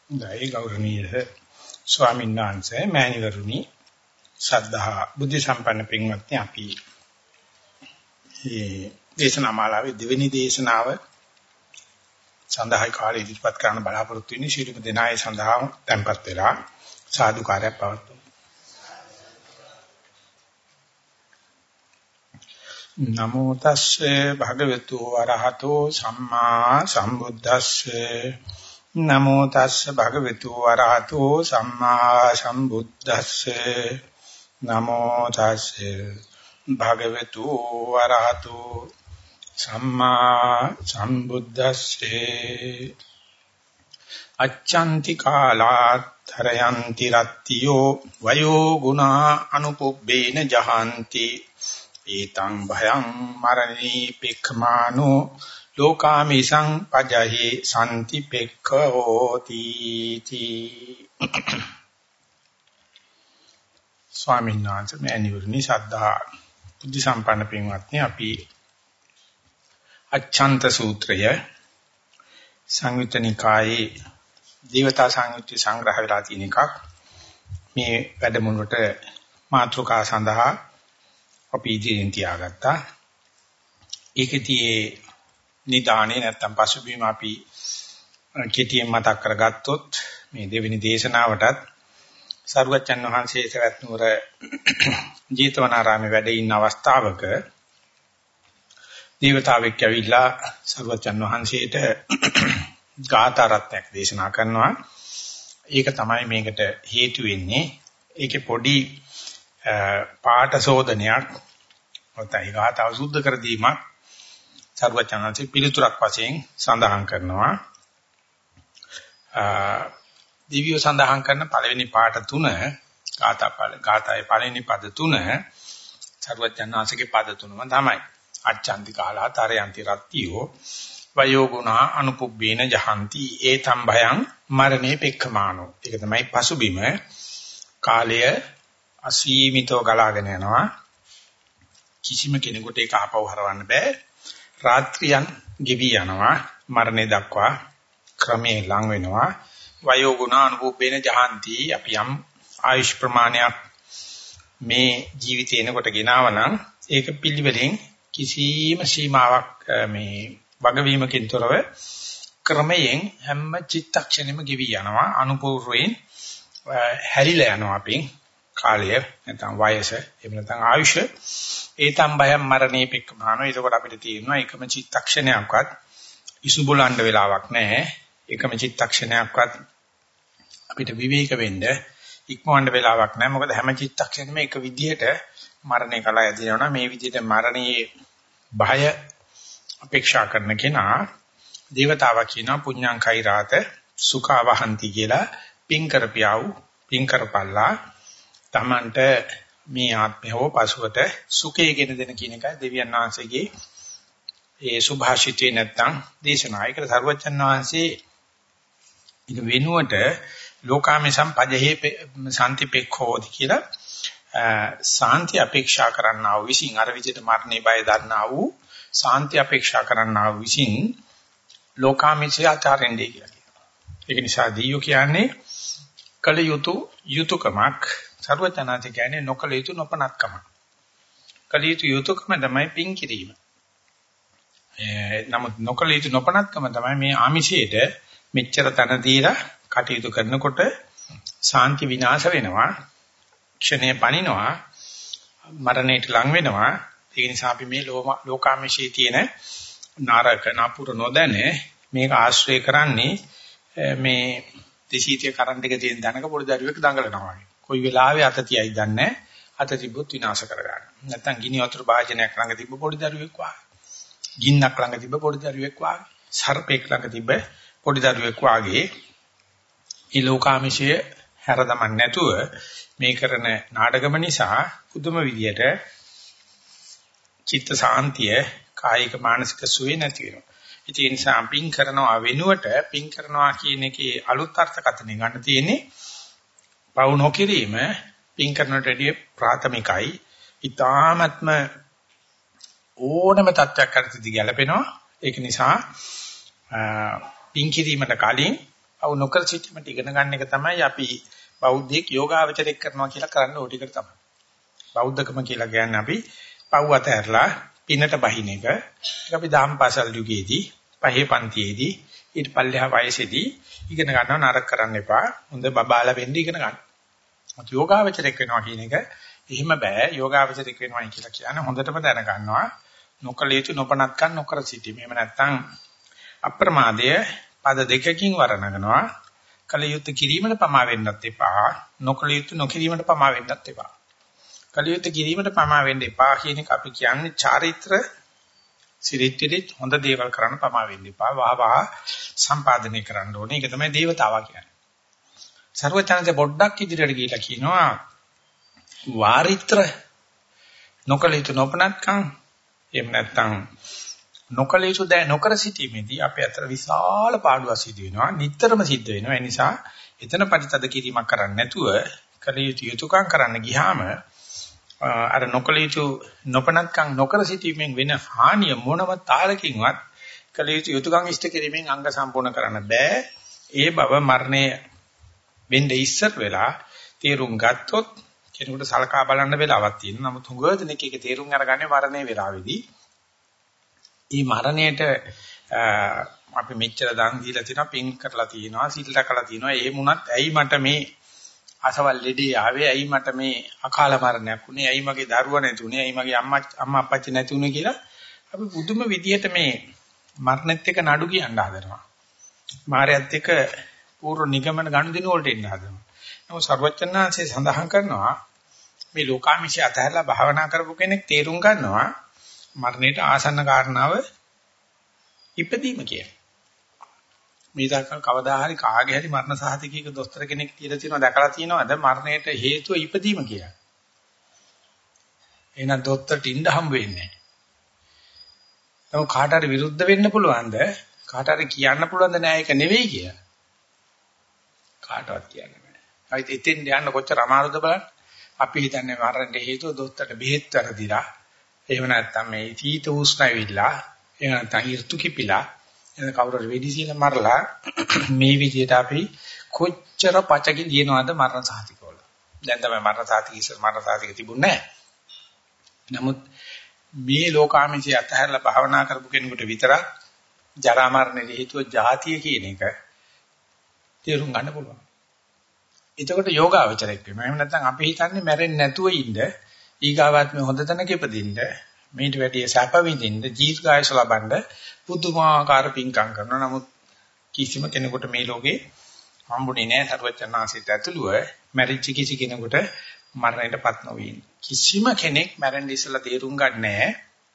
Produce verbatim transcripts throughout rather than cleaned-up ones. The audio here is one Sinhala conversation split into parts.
දෛ ගෞරවනීය ස්වාමීන් වහන්සේ මෑණිවරුනි ශ්‍රද්ධා බුද්ධ සම්පන්න පින්වත්නි අපි මේ දේශනා මාලාවේ දෙවෙනි දේශනාව සඳහා කාලය ඉදිරිපත් කරන්න බලාපොරොත්තු වෙන්නේ ශීලක දෙනායේ සඳහා tempත් වෙලා සාදු කාර්යයක් පවත්වමු. නමෝ තස්සේ භගවතු වරහතෝ සම්මා සම්බුද්දස්සේ නමෝ තස්සේ භගවතු වරහතෝ සම්මා සම්බුද්දස්සේ නමෝ තස්සේ භගවතු වරහතෝ සම්මා සම්බුද්දස්සේ අච්ඡන්ති කාලාතරයන්ති රත්තියෝ වයෝ ගුණා අනුපුබ්බේන ජහන්ති ඒතං භයං මරණී පෙක්ඛමානෝ ලෝකාමිසං පජහි සම්ති පෙක්ඛෝති තී ස්වාමීන් වහන්සේ මෑණිවරණි ශ්‍රද්ධා බුද්ධ සම්පන්න පින්වත්නි අපි අච්ඡන්ත සූත්‍රය සංයුත්ත නිකායේ දේවතා සංයුත්තේ සංග්‍රහ වෙලා තියෙන එකක් මේ වැඩමුළුවට මාතෘකා සඳහා අපි ඉදිරියෙන් තියාගත්තා. ඒකෙදී නිදානේ නැත්තම් පසුබිම අපි කෙටියෙන් මතක් කරගත්තොත් මේ දෙවෙනි දේශනාවටත් සරුවච්චන් වහන්සේ සවැත් නුවර ජීතවනාරාමේ වැඩ ඉන්න අවස්ථාවක දේවතාවෙක් ඇවිල්ලා සරුවච්චන් වහන්සේට ගාථා රත්නයක් දේශනා කරනවා. ඒක තමයි මේකට හේතු වෙන්නේ. ඒකේ පොඩි පාඨ සෝදනයක් ඔතයි ගාථාව සුද්ධ කර දීමක් සර්වචනන්සේ පිළිතුරක් වශයෙන් සඳහන් කරනවා. දිව්‍ය සඳහන් කරන පළවෙනි පාඨ තුන ගාථා පළ ගාථාවේ පළවෙනි පද තුන සර්වචනන්සේගේ පද තුනම තමයි. අච්ඡන්ති කාලා තරයන්ති රත්තියෝ වයෝ ගුණා අනුපුබ්බේන ජහන්ති ඒතම් භයං මරණේ පෙක්ඛමානෝ. ඒක තමයි පසුබිම. කාලය අසීමිතව ගලාගෙන යනවා. කිසිම කෙනෙකුට ඒක ආපහු හරවන්න බෑ. රාත්‍රියන් ගෙවි යනවා. මරණය දක්වා ක්‍රමේ ලඟ වෙනවා. වයෝ ගුණ අනුභවේන ජහන්ති. අපි යම් ආයුෂ් ප්‍රමාණයක් මේ ජීවිතේ එනකොට ගෙනාව නම් ඒක පිළිවෙලින් කිසිම සීමාවක් මේ වගවීමකින් තොරව ක්‍රමයෙන් හැම චිත්තක්ෂණෙම ගෙවි යනවා. අනුපූර්වයෙන් හැරිලා යනවා අපින්. කාලය නැත්නම් වයස එහෙම නැත්නම් ආයුෂ ඒතම් බයම් මරණේ පෙක්කමානෝ. ඒකෝට අපිට තියෙනවා එකම චිත්තක්ෂණයක්වත් ඉසුබලන්න වෙලාවක් නැහැ. එකම චිත්තක්ෂණයක්වත් අපිට විවේක වෙන්න ඉක්මවන්න වෙලාවක් නැහැ. මොකද හැම චිත්තක්ෂණෙම එක විදිහට මරණේ කලා යදිනවා. මේ විදිහට මරණයේ භය අපේක්ෂා කරන කෙනා දේවතාවා කියනවා පුඤ්ඤං කෛරාත සුඛවහන්ති කියලා. පින් කරපියව පින් කරපල්ලා තමන්ට මේ ආත්මය හෝ පසුවට සුඛය ගෙන දෙන කියන එකයි දෙවියන් වහන්සේගේ ඒ සුභාෂිතේ නැත්තම් දේශනා. ඒකට සරුවච්චන් වහන්සේ ඉත වෙනුවට ලෝකාමෙසම් පජහේ සම්තිපෙක්ඛෝති කියලා සාන්ති අපේක්ෂා කරන්නා වූ විසින් අර විදිහට මරණේ බය දන්නා වූ සාන්ති අපේක්ෂා කරන්නා වූ විසින් ලෝකාමෙසය ආචාරෙන්දී කියලා කියනවා. ඒක නිසා දීයෝ කියන්නේ කල යුතු යුතුයකමක්. සර්වඥාන්සේ කියන්නේ නොකල යුතු නොපනත්කම. කල යුතු යුතුයකම තමයි පින් කිරීම. ඒ නමුත් නොකල යුතු නොපනත්කම තමයි මේ ආමිෂයට මෙච්චර තන දීලා කටයුතු කරනකොට සාන්ති විනාශ වෙනවා. ක්ෂණය පනිනවා. මරණයට ලං වෙනවා. ඒ නිසා අපි මේ ලෝකාමිෂයේ තියෙන නරක නපුර නොදැන මේක ආශ්‍රය කරන්නේ මේ දෙශීතිය කරන්ට් එක තියෙන දැනක පොඩි දරුවෙක් දඟලනවා වගේ. කොයි වෙලාවෙ අත තියයි දන්නේ අත තිබ්බොත් විනාශ කරගන්න. නැත්තම් ගිනි වතුර භාජනයක් ළඟ තිබ්බ පොඩි දරුවෙක් වගේ. ගින්නක් ළඟ තිබ්බ පොඩි දරුවෙක් වගේ. සර්පෙක් ළඟ තිබ්බ පොඩි දරුවෙක් වගේ. මේ ලෝකාමිෂය හැරදමන් නැතුව මේ කරන නාටකම නිසා පුදුම විදියට චිත්ත සාන්තිය කායික මානසික සුවේ නැති වෙනවා. ඒ නිසා පින් කරනවා වෙනුවට පින් කරනවා කියන එකේ අලුත් අර්ථකථනය ගන්න තියෙන්නේ පවු නොකිරීම පින් කරනට වැඩිය ප්‍රාථමිකයි. ඊ타ත්ම ඕනම තත්ත්වයක් කරද්දී ගැලපෙනවා. ඒක නිසා පින් කිරීමට කලින් පව් නොකර සිටීමට ඉගෙන ගන්න එක තමයි අපි බෞද්ධයෙක් යෝගාවචරයක් කරනවා කියලා කරන්න ඕටි කර තමයි. බෞද්ධකම කියලා කියන්නේ අපි පව් අතහැරලා පිනට බහින එක. ඒක අපි දහම්පාසල් යුගයේදී, පහේ පන්තියේදී, ඊට පල්ලෙහා වයසේදී ඉගෙන ගන්නව නරක කරන්න එපා. හොඳ බබාලා වෙන්න ඉගෙන ගන්න. මත යෝගාවචරයක් වෙනවා කියන එක එහෙම බෑ. යෝගාවචරයක් වෙනවයි කියලා කියන්නේ හොඳටම දැන ගන්නවා. නොකල යුතු නොපනත්කම් නොකර සිටීම. එහෙම නැත්නම් අප්‍රමාදය පද දෙකකින් වර්ණනනවා. කල යුතු කිරීමට පමා වෙන්නත් එපා. නොකල යුතු නොකිරීමට පමා වෙන්නත් එපා. කල යුතු කිරීමට පමා වෙන්න එපා කියන එක අපි කියන්නේ චාරිත්‍ර සිරිත්‍රිත් හොඳ දේවල් කරන්න පමා වෙන්න එපා. වහ වහ සම්පාදනය කරන්න ඕනේ. ඒක තමයි දේවතාවා කියන්නේ. සර්වචනන්සේ පොඩ්ඩක් ඉදිරියට ගිහිලා කියනවා වාරිත්‍ර නොකල යුතු නොපනත්කම් එහෙම නැත්නම් නොකල යුතු දෑ නොකර සිටීමේදී අපේ අතර විශාල පාඩුවක් සිදු වෙනවා. නිතරම සිද්ධ වෙනවා. ඒ නිසා එතන පරිතද කිරීමක් කරන්නේ නැතුව කල යුතු යුතුයකම් කරන්න ගියාම අර නොකල යුතු නොපනත්කම් නොකර සිටීමෙන් වෙන හානිය මොනම තාලකින්වත් කල යුතු යුතුයකම් ඉෂ්ට කිරීමෙන් අංග සම්පූර්ණ කරන්න බෑ. ඒ බව මරණය වෙන්නේ ඉස්සර වෙලා තේරුම් ගත්තොත් කෙනෙකුට සලකා බලන්න වෙලාවක් තියෙනවා. නමුත් හුඟ දෙනෙක් ඒක තේරුම් අරගන්නේ මරණයේ වෙලාවේදී. මේ මරණයට අපි මෙච්චර දන් දීලා තියෙනවා, පින් කරලා තියෙනවා, සීල් රැකලා තියෙනවා. එහෙම වුණත් ඇයි මට මේ අසවල් ලෙඩේ ආවේ? ඇයි මට මේ අකාල මරණයක් වුනේ? ඇයි මගේ දරුවා නැතුනේ? ඇයි මගේ අම්මා අම්මා අප්පච්චි නැතුනේ කියලා අපි බුදුම විදියට මේ මරණෙත් එක්ක නඩු කියන්න හදනවා. මායයත් එක්ක පූර්ව නිගමන ගනුදෙනු වලට එන්න හදනවා. නමුත් සර්වචන්නාංශය සඳහන් කරනවා මේ ලෝකාමිෂය අතහැරලා භාවනා කරපු කෙනෙක් තේරුම් ගන්නවා මරණයට ආසන්න කාරණාව ඉපදීම කියලා. මේ දාකල් කවදා හරි කාගේ හරි මරණ සහතිකයක දොස්තර කෙනෙක් කියලා තියෙනවා දැකලා තියෙනවද මරණයට හේතුව ඉපදීම කියලා. එහෙනම් දොස්තරට ඉන්න හම්බ වෙන්නේ නැහැ. නමුත් කාට හරි විරුද්ධ වෙන්න පුළුවන්ද? කාට හරි කියන්න පුළුවන්ද නෑ ඒක නෙවෙයි කියලා? කාටවත් කියන්න බෑ. අයිත් එතෙන් යන්න කොච්චර අමාරුද බලන්න. අපි හිතන්නේ මරණයට හේතුව දොස්තරට බෙහෙත් වැරදිලා. එහෙම නැත්නම් මේ තීත උෂ්ණ ඇවිල්ලා, එහෙම නැත්නම් ඍතු කිපිලා, එන කවුරුහරි වෙඩිසිල මරලා මේ විදිහට අපි කොච්චර පචකි දිනනවද මරණ සාහිතිකවල. දැන් තමයි මරණ සාහිතික ඉස්සර මරණ සාහිතික තිබුණේ නැහැ. නමුත් මේ ලෝකාමිෂය අතහැරලා භාවනා කරපු කෙනෙකුට විතරක් ජරා මරණයේ හේතුව ජාතිය කියන එක තේරුම් ගන්න පුළුවන්. එතකොට යෝගාවචරයක් වෙනවා. එහෙම නැත්නම් අපි හිතන්නේ මැරෙන්නේ නැතුව ඉන්න, ඊගාවාත්මේ හොඳ තැනක ඉපදින්න, මේට වැඩිය සැප විඳින්න, ජීවිතායස ලබන්න පුදුමාකාර පිංකම් කරනවා. නමුත් කිසිම කෙනෙකුට මේ ලෝකේ හම්බුනේ නැහැ සර්වචන්නාංශයට ඇතුළුව මැරිච්ච කිසි කෙනෙකුට මරණයටපත් නොවී. කිසිම කෙනෙක් මැරෙන්න ඉස්සලා තේරුම් ගන්න නැහැ.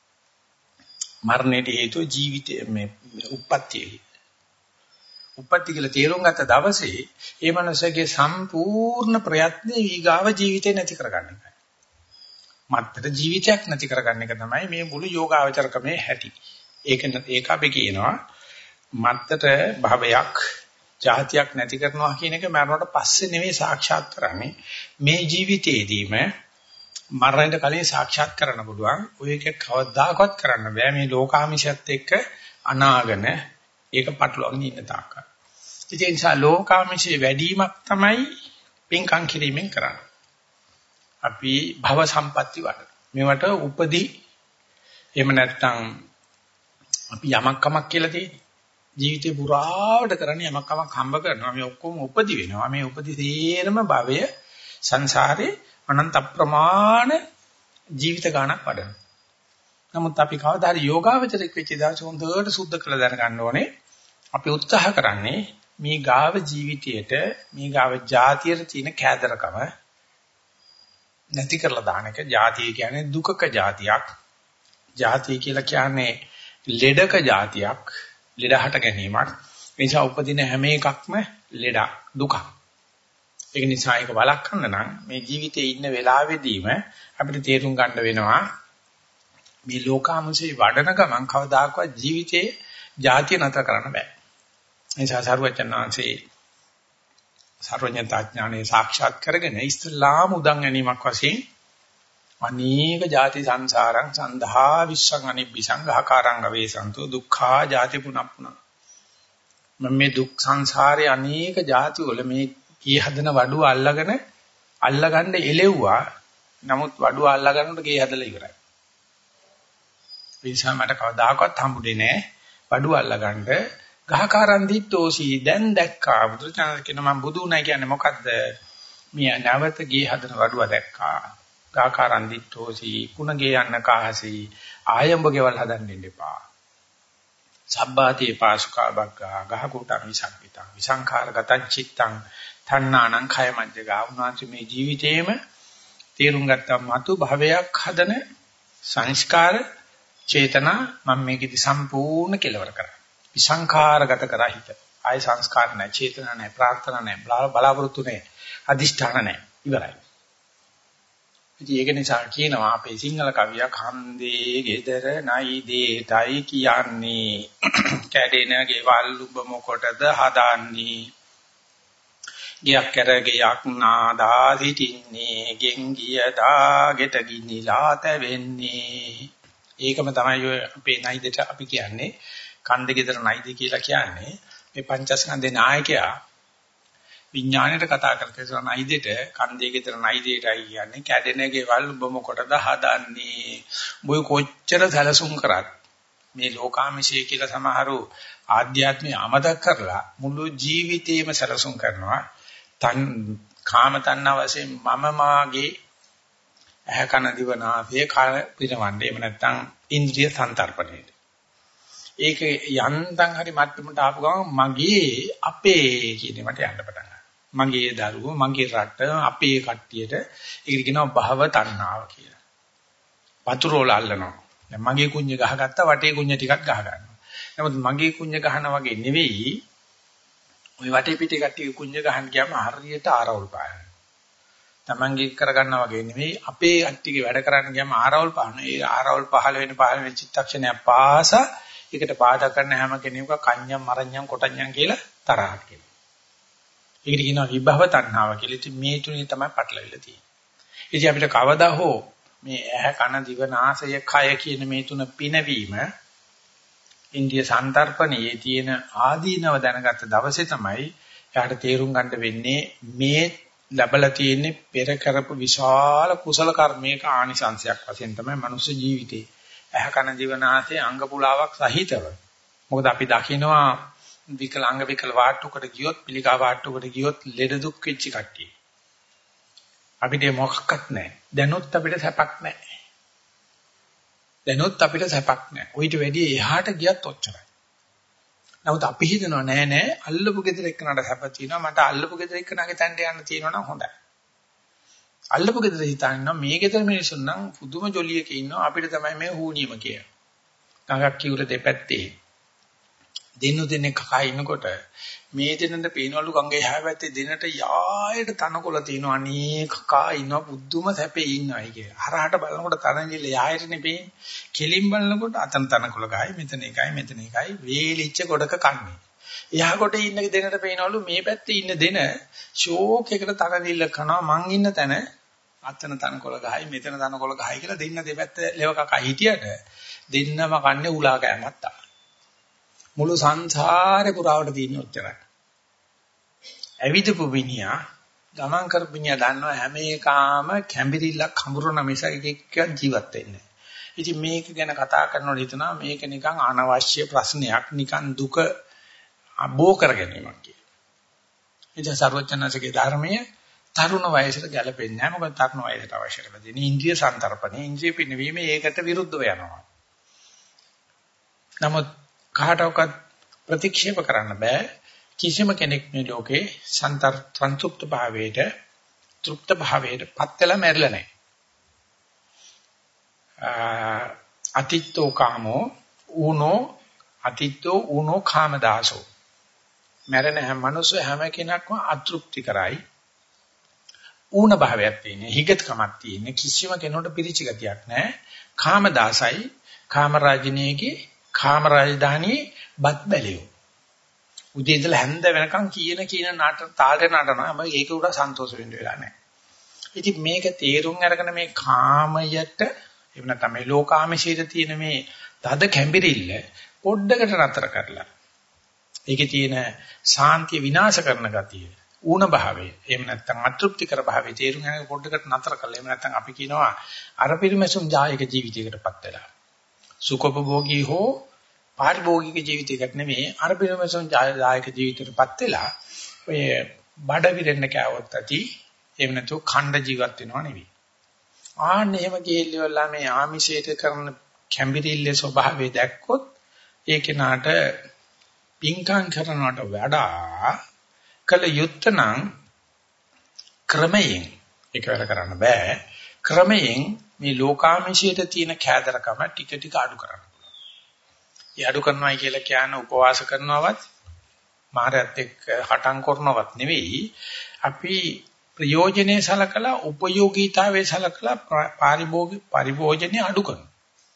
මරණයට හේතුව ජීවිතයේ මේ උප්පත්තියයි. උප්පත්ති කියලා තේරුම් ගත්ත දවසේ ඒ මනුස්සයාගේ සම්පූර්ණ ප්‍රයත්නේ ඊගාව ජීවිතේ නැති කරගන්න එකයි. මත්තර ජීවිතයක් නැති කරගන්න එක තමයි මේ මුළු යෝගාවචරකමේ හැටි. ඒක ඒක අපි කියනවා මත්තර භවයක් ජාතියක් නැති කරනවා කියන එක මරණයට පස්සේ නෙවෙයි සාක්ෂාත් කරන්නේ. මේ ජීවිතේදීම මරණයට කලින් සාක්ෂාත් කරන්න පුළුවන්. ඔය එක කවදාකවත් කරන්න බෑ මේ ලෝකාමිෂයත් එක්ක අනාගන ඒක පටලවාගෙන ඉන්න තාක්ක. ඒ නිසා ලෝකාමිෂයේ වැඩිවීමක් තමයි පින්කම් කිරීමෙන් කරන්නේ. අපි භව සම්පatti වඩන. මේවට උපදී එහෙම නැත්නම් අපි යමක් කමක් කියලා තියෙන්නේ. ජීවිතේ පුරාවට කරන්නේ යමක් කමක් හම්බ කරනවා. මේ ඔක්කොම උපදී වෙනවා. මේ උපදී තේරම භවය සංසාරේ අනන්ත ප්‍රමාණ ජීවිත ගානක් වඩනවා. නමුත් අපි කවදා හරි යෝගාවචරයක් වෙච්ච දවසේ හොඳට සුද්ධ කළ දැනගන්න ඕනේ. අපි උත්සාහ කරන්නේ මේ ගාව ජීවිතයට මේ ගාව જાතියට තියෙන කෑදරකම නැති කරලා දාන එක. જાතිය කියන්නේ දුකක જાතියක්. જાතිය කියලා කියන්නේ ලෙඩක જાතියක්. ලෙඩහට ගැනීමක්. ඒ නිසා උපදින හැම එකක්ම ලෙඩක් දුකක්. ඒක නිසා ඒක වළක්වන්න නම් මේ ජීවිතේ ඉන්න වෙලාවෙදීම අපිට තේරුම් ගන්න වෙනවා මේ ලෝකාමුසේ වඩන ගමන් කවදාකවත් ජීවිතේ જાතිය නැතර කරන්න බෑ. ඒ නිසා සරුවචනාංශේ සර්වඥතා ඥානේ සාක්ෂාත් කරගෙන ඉස්ලාම උදන් ගැනීමක් වශයෙන් අනේක ಜಾති සංසාරං සන්දහා විශ්වං අනිබ්බිසං ගහකාරං අවේසන්තෝ දුක්ඛා ಜಾති පුනප්පුන මම මේ දුක් සංසාරේ අනේක ಜಾති වල මේ කී හදන වඩුව අල්ලගෙන අල්ලගන්න එලෙව්වා. නමුත් වඩුව අල්ලගන්නට ගේ හදලා ඉවරයි. ඒ නිසා මට කවදාකවත් හම්බුනේ නැහැ වඩුව අල්ලගන්න. ගහකාරන් දිත්තෝසි දැන් දැක්කා. බුදුචානන් කියන මම බුදු උනායි කියන්නේ මොකද්ද? මේ නැවත ගේ හදන වඩුව දැක්කා. ගහකාරන් දිත්තෝසි කුණගේ යන්න කාහසි ආයම්බ ගෙවල් හදන්න දෙන්න එපා. සබ්බාතේ පාසුකා බග්ගා ගහකොට මිසක්විතා විසංඛාරගතං චිත්තං තණ්හානං khය මජ්ජගා. උන්වහන්සේ මේ ජීවිතේම තේරුම් ගත්තා මතු භවයක් හදන සංස්කාර චේතනා මම මේකෙදි සම්පූර්ණ කෙලවර කරා. විසංඛාරගත කරා හිත. ආය සංස්කාර නැහැ, චේතනා නැහැ, ප්‍රාර්ථනා නැහැ, බලාපොරොත්තු නැහැ, අදිෂ්ඨාන නැහැ. ඉවරයි. ඉතින් ඒක නිසා කියනවා අපේ සිංහල කවියා කන්දේ ගෙදර නයි දේටයි කියන්නේ කැඩෙන ගෙවල් උඹ මොකටද හදන්නේ ගියක් කර ගියක් නාදා සිටින්නේ ගෙන් ගියදා ගෙට ගිනිලා තැවෙන්නේ. ඒකම තමයි ඔය අපේ නයිදට අපි කියන්නේ කන්දේ ගෙදර නයිද කියලා කියන්නේ. මේ පංචස්කන්ධේ නායකයා විඥාණයට කතා කරලා නයිදෙට කන්දේ ගෙදර නයිදෙටයි කියන්නේ කැඩෙන ගෙවල් ඔබ මොකටද හදන්නේ. ඔබ කොච්චර සැලසුම් කරත් මේ ලෝකාමිෂය කියලා සමහරු ආධ්‍යාත්මය අමතක කරලා මුළු ජීවිතේම සැලසුම් කරනවා. තන් කාම තණ්හා වශයෙන් මම මාගේ ඇහ කන දිව නාසය කන පිරවන්නේ. එහෙම නැත්නම් ඉන්ද්‍රිය සංතරපණයට. ඒක යන්තම් හරි මට්ටමට ආපු ගමන් මගේ අපේ කියන මට යන්න පටන් ගන්නවා. මගේ දරුවෝ මගේ රට අපේ කට්ටියට ඒකට කියනවා භව තණ්හාව කියලා. වතුරෝල අල්ලනවා. දැන් මගේ කුඤ්ඤ ගහගත්තා වටේ කුඤ්ඤ ටිකක් ගහ ගන්නවා. නමුත් මගේ කුඤ්ඤ ගහනා වගේ නෙවෙයි ওই වටේ පිටේ කට්ටිය කුඤ්ඤ ගහන්න ගියාම හරියට ආරවුල් පායනවා. Tamange කරගන්නා වගේ නෙවෙයි අපේ කට්ටියගේ වැඩ කරන්න ගියාම ආරවුල් පානවා. ඒ ආරවුල් පහළ වෙන පහළ වෙන චිත්තක්ෂණය පාස ඒකට බාධා කරන හැම කෙනෙකුක කන්‍යම් මරණ්‍යම් කොටඤ්ඤම් කියලා තරහක් කියනවා. ඒකට කියනවා විභව තණ්හාව කියලා. ඉතින් මේ තුනේ තමයි පටලවිලා තියෙන්නේ. ඉතින් අපිට කවදා හෝ මේ ඇහ කන දිව නාසය කය කියන මේ තුන පිනවීම ඉන්දිය සංතරපණයේ තියෙන ආදීනව දැනගත්ත දවසේ තමයි යාට තේරුම් ගන්න වෙන්නේ මේ ලැබලා තියෙන්නේ පෙර කරපු විශාල කුසල කර්මයක ආනිසංශයක් වශයෙන් තමයි මනුෂ්‍ය ජීවිතේ ඇහ කන දිව නාසය අංග පුලාවක් සහිතව. මොකද අපි දකිනවා විකලාංග විකල වාට්ටුකට ගියොත් පිළිකා වාට්ටුකට ගියොත් ලෙඩ දුක් වෙච්ච කට්ටිය. අපිට මොකක්වත් නැහැ. දැනුත් අපිට සැපක් නැහැ. දැනුත් අපිට සැපක් නැහැ. ඌට වැඩි එහාට ගියත් ඔච්චරයි. නමුත් අපි හිතනවා නෑ නෑ අල්ලපු ගෙදර එක්කනට සැප තියෙනවා මට අල්ලපු ගෙදර එක්කනගේ තැනට යන්න තියෙනවා නම් හොඳයි. අල්ලපු ගෙදර හිතනවා මේ ගෙදර මිනිස්සුන් නම් පුදුම ජොලියක ඉන්නවා අපිට තමයි මේ හුනියම කියන්නේ. ගඟක් කිවුර දෙපැත්තේ දෙන්නු දෙන්නේ කකා ඉන්නකොට මේ දෙන්නට පේනවලු ගංගේ එහා පැත්තේ දෙන්නට යායට තනකොළ තියෙනවා අනේ කකා ඉන්නවා පුදුම සැපේ ඉන්නවයි කිය. හරහට බලනකොට තනගිල්ල යායට නෙපේ. කෙලින් බලනකොට අතන තනකොළ ගහයි මෙතන එකයි මෙතන එකයි වේලිච්ච ගොඩක කන්නේ. එහා කොට ඉන්න දෙන්නට පේනවලු මේ පැත්තේ ඉන්න දෙන ෂෝක් එකට තනගිල්ල කනවා මං ඉන්න තැන අතන තනකොළ ගහයි මෙතන තනකොළ ගහයි කියලා දෙන්න දෙපැත්ත ලෙව කකා හිටියට දෙන්නම කන්නේ උලා කෑමක් තමයි. මුළු සංසාරේ පුරාවට තියෙන ඔච්චරයි. ඇවිදපු විනියා ගමන් කරපු විනියා දන්නවා හැම එකම කැඹිරිල්ලක් හඹුරන මිසක එක ජීවත් වෙන්නේ නැහැ. ඉතින් මේක ගැන කතා කරනකොට හිතනවා මේක නිකන් අනවශ්‍ය ප්‍රශ්නයක් නිකන් දුක අබෝ කර ගැනීමක් කියලා. එනිසා සර්වඥාන්සේගේ ධර්මයේ තරුණ වයසට ගැලපෙන්නේ නැහැ. මොකද තරුණ වයසට අවශ්‍ය කරලා දෙන ඉන්ද්‍රිය සංතරපණය ඉන්ද්‍රිය පිනවීම ඒකට විරුද්ධව යනවා. නමුත් කාටවත් ප්‍රතික්ෂේප කරන්න බෑ කිසිම කෙනෙක් මේ ලෝකේ සන්තර සංතුප්ත භාවයට තෘප්ත භාවයට පත් වෙලා මැරිලා නැහැ. අතිත්තෝ කාමෝ ඌනෝ අතිත්තෝ ඌනෝ කාමදාසෝ මැරෙන හැම මිනිස්සු හැම කෙනෙක්ම අතෘප්ති කරයි ඌන භාවයක් තියෙන හිගත්කමක් තියෙන කිසිම කෙනෙකුට පිරිචි ගතියක් නැහැ. කාමදාසයි කාමරාජිනීගේ කාම රාජධානියේ බත් බැලියෝ. උදේ ඉඳලා හැන්ද වෙනකන් කියන කියන නාටක තාලේ නටනවා. මම ඒක උඩ සන්තෝෂ වෙන්න වෙලා නැහැ. ඉතින් මේක තේරුම් අරගෙන මේ කාමයට එහෙම නැත්නම් මේ ලෝකාමශීල තියෙන මේ තද කැඹිරිල්ල පොඩ්ඩකට නතර කරලා ඒකේ තියෙන සාන්තිය විනාශ කරන ගතිය, ඌණ භාවය. එහෙම නැත්නම් අතෘප්තිකර භාවය තේරුම් ගන්න පොඩ්ඩකට නතර කළා. එහෙම නැත්නම් අපි කියනවා අර පිරිමැසුම් ජායක ජීවිතයකටපත් වෙලා. සුඛෝපභෝගී හෝ පාරිභෝගික ජීවිතයකට නෙමෙයි අර පිරිමැසුම් ජායක ජීවිතයකටපත් වෙලා ඔය බඩ විරෙන්න කෑවොත් ඇති. එහෙම නැතුව ඛණ්ඩ ජීවත් වෙනව නෙවෙයි. ආන්න එහෙම ගිහිල්ලා මේ ආමිෂයට කරන කැම්බිරිල්ලේ ස්වභාවය දැක්කොත් ඒ කෙනාට පින්කම් කරනවට වඩා කල යුත්තනම් ක්‍රමයෙන් ඒක වැඩ කරන්න බෑ. ක්‍රමයෙන් මේ ලෝකාමිෂයට තියෙන කෑදරකම ටික ටික අඩු කරන්න පුළුවන්. ඒ අඩු කරනවායි කියලා කියන්නේ උපවාස කරනවවත් මාරයත් එක්ක හටම් කරනවත් නෙවෙයි. අපි ප්‍රයෝජනේ සලකලා උපයෝගීතාවයේ සලකලා පාරිභෝගික පරිභෝජනේ අඩු කරනවා.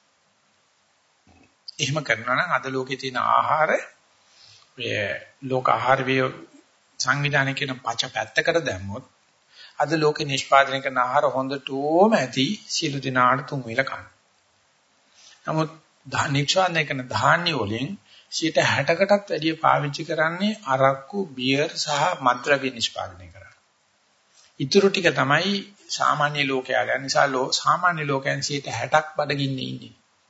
එහෙම කරනවා නම් අද ලෝකේ තියෙන ආහාර මේ ලෝක ආහාර වේ සංවිධානය කියන පච පැත්තකට දැම්මොත් අද ලෝකේ නිෂ්පාදනය කරන ආහාර හොඳටම ඇති සියලු දිනාට තුන් වේල කන්න. නමුත් නිෂ්පාදනය කරන ධාන්‍ය වලින් සියයට හැටකටත් වැඩිය පාවිච්චි කරන්නේ අරක්කු, බියර් සහ මත්ද්‍රව්‍ය නිෂ්පාදනය කරා. ඊටු ටික තමයි සාමාන්‍ය ලෝකයා ගන්න නිසා ලෝ සාමාන්‍ය ලෝකයන් සියයට හැටක් බඩගින්නේ ඉන්නේ.